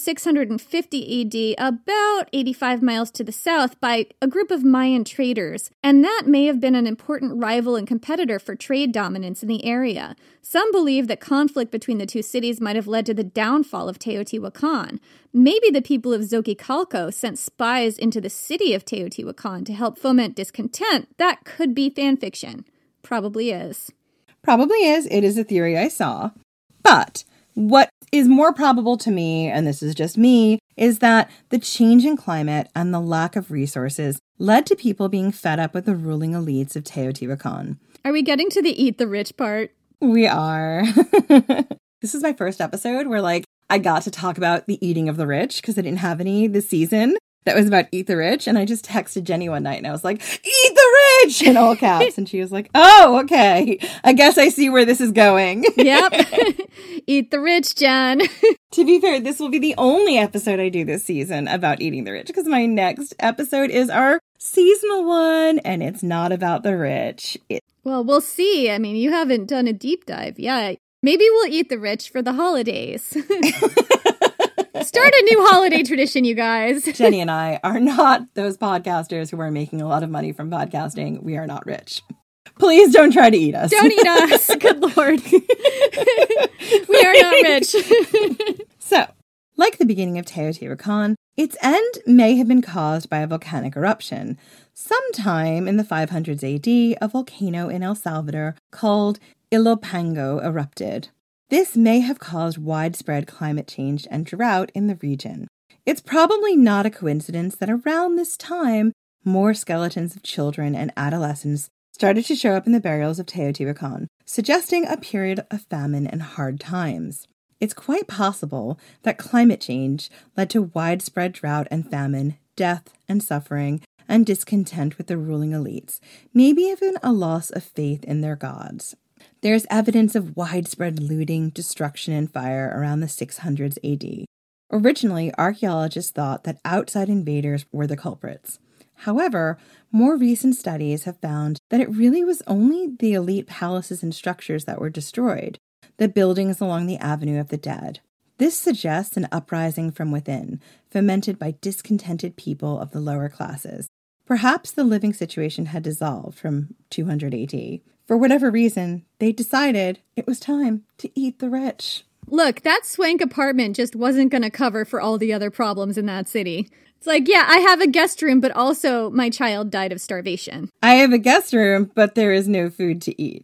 650 AD, about 85 miles to the south, by a group of Mayan traders, and that may have been an important rival and competitor for trade dominance in the area. Some believe that conflict between the two cities might have led to the downfall of Teotihuacan. Maybe the people of Xochicalco sent spies into the city of Teotihuacan to help foment discontent. That could be fan fiction. Probably is. Probably is. It is a theory I saw. But what is more probable to me, and this is just me, is that the change in climate and the lack of resources led to people being fed up with the ruling elites of Teotihuacan. Are we getting to the eat the rich part? We are. This is my first episode where, I got to talk about the eating of the rich because I didn't have any this season that was about eat the rich. And I just texted Jenny one night and I was like, eat the rich in all caps. And she was like, oh, okay. I guess I see where this is going. Yep. Eat the rich, Jen. To be fair, this will be the only episode I do this season about eating the rich because my next episode is our seasonal one and it's not about the rich. Well, we'll see. I mean, you haven't done a deep dive yet. Maybe we'll eat the rich for the holidays. Start a new holiday tradition, you guys. Jenny and I are not those podcasters who are making a lot of money from podcasting. We are not rich. Please don't try to eat us. Don't eat us. Good Lord. We are not rich. So, like the beginning of Teotihuacan, its end may have been caused by a volcanic eruption. Sometime in the 500s AD, a volcano in El Salvador called Ilopango erupted. This may have caused widespread climate change and drought in the region. It's probably not a coincidence that around this time, more skeletons of children and adolescents started to show up in the burials of Teotihuacan, suggesting a period of famine and hard times. It's quite possible that climate change led to widespread drought and famine, death and suffering, and discontent with the ruling elites, maybe even a loss of faith in their gods. There's evidence of widespread looting, destruction, and fire around the 600s AD. Originally, archaeologists thought that outside invaders were the culprits. However, more recent studies have found that it really was only the elite palaces and structures that were destroyed, the buildings along the Avenue of the Dead. This suggests an uprising from within, fomented by discontented people of the lower classes. Perhaps the living situation had dissolved from 200 AD. For whatever reason, they decided it was time to eat the rich. Look, that swank apartment just wasn't going to cover for all the other problems in that city. It's like, yeah, I have a guest room, but also my child died of starvation. I have a guest room, but there is no food to eat.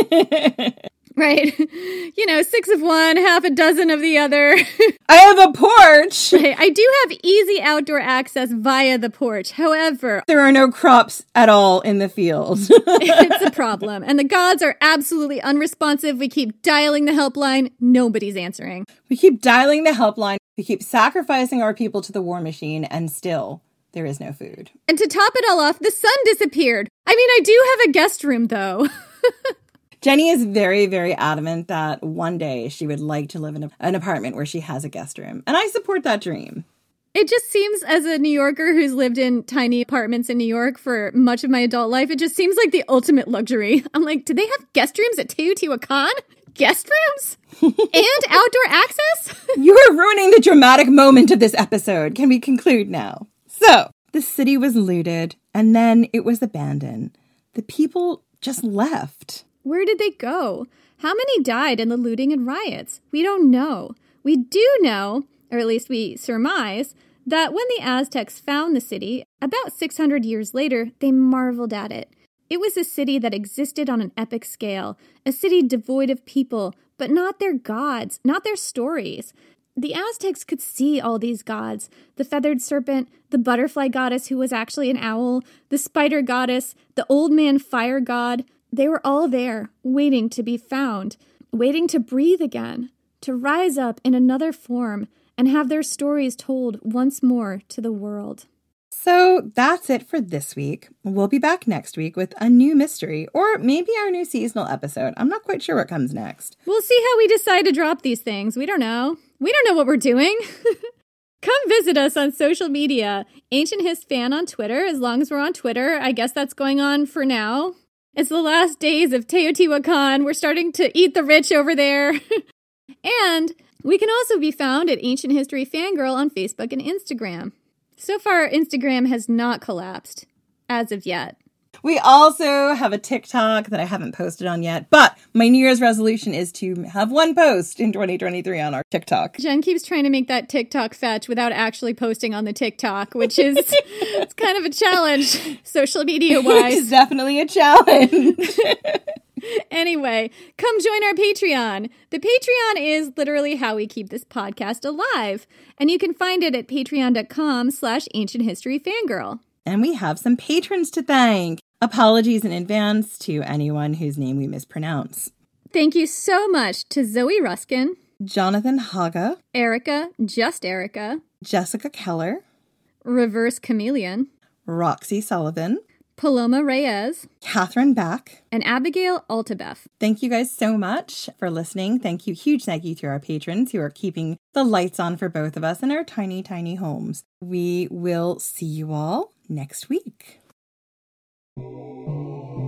Right. 6 of one, half a dozen of the other. I have a porch. Right. I do have easy outdoor access via the porch. However, there are no crops at all in the field. It's a problem. And the gods are absolutely unresponsive. We keep dialing the helpline. Nobody's answering. We keep dialing the helpline. We keep sacrificing our people to the war machine. And still, there is no food. And to top it all off, the sun disappeared. I mean, I do have a guest room, though. Jenny is very, very adamant that one day she would like to live in an apartment where she has a guest room. And I support that dream. It just seems, as a New Yorker who's lived in tiny apartments in New York for much of my adult life, it just seems like the ultimate luxury. I'm like, do they have guest rooms at Teotihuacan? Guest rooms? And outdoor access? You are ruining the dramatic moment of this episode. Can we conclude now? So, the city was looted, and then it was abandoned. The people just left. Where did they go? How many died in the looting and riots? We don't know. We do know, or at least we surmise, that when the Aztecs found the city, about 600 years later, they marveled at it. It was a city that existed on an epic scale, a city devoid of people, but not their gods, not their stories. The Aztecs could see all these gods, the feathered serpent, the butterfly goddess who was actually an owl, the spider goddess, the old man fire god. They were all there, waiting to be found, waiting to breathe again, to rise up in another form and have their stories told once more to the world. So that's it for this week. We'll be back next week with a new mystery, or maybe our new seasonal episode. I'm not quite sure what comes next. We'll see how we decide to drop these things. We don't know. We don't know what we're doing. Come visit us on social media. Ancient Hist Fan on Twitter, as long as we're on Twitter. I guess that's going on for now. It's the last days of Teotihuacan. We're starting to eat the rich over there. And we can also be found at Ancient History Fangirl on Facebook and Instagram. So far, Instagram has not collapsed, as of yet. We also have a TikTok that I haven't posted on yet, but my New Year's resolution is to have one post in 2023 on our TikTok. Jen keeps trying to make that TikTok fetch without actually posting on the TikTok, which is it's kind of a challenge, social media-wise. It's definitely a challenge. Anyway, come join our Patreon. The Patreon is literally how we keep this podcast alive. And you can find it at patreon.com/ancienthistoryfangirl. And we have some patrons to thank. Apologies in advance to anyone whose name we mispronounce. Thank you so much to Zoe Ruskin, Jonathan Haga, Erica, just Erica, Jessica Keller, Reverse Chameleon, Roxy Sullivan, Paloma Reyes, Catherine Back, and Abigail Altabef. Thank you guys so much for listening. Huge thank you to our patrons who are keeping the lights on for both of us in our tiny, tiny homes. We will see you all next week.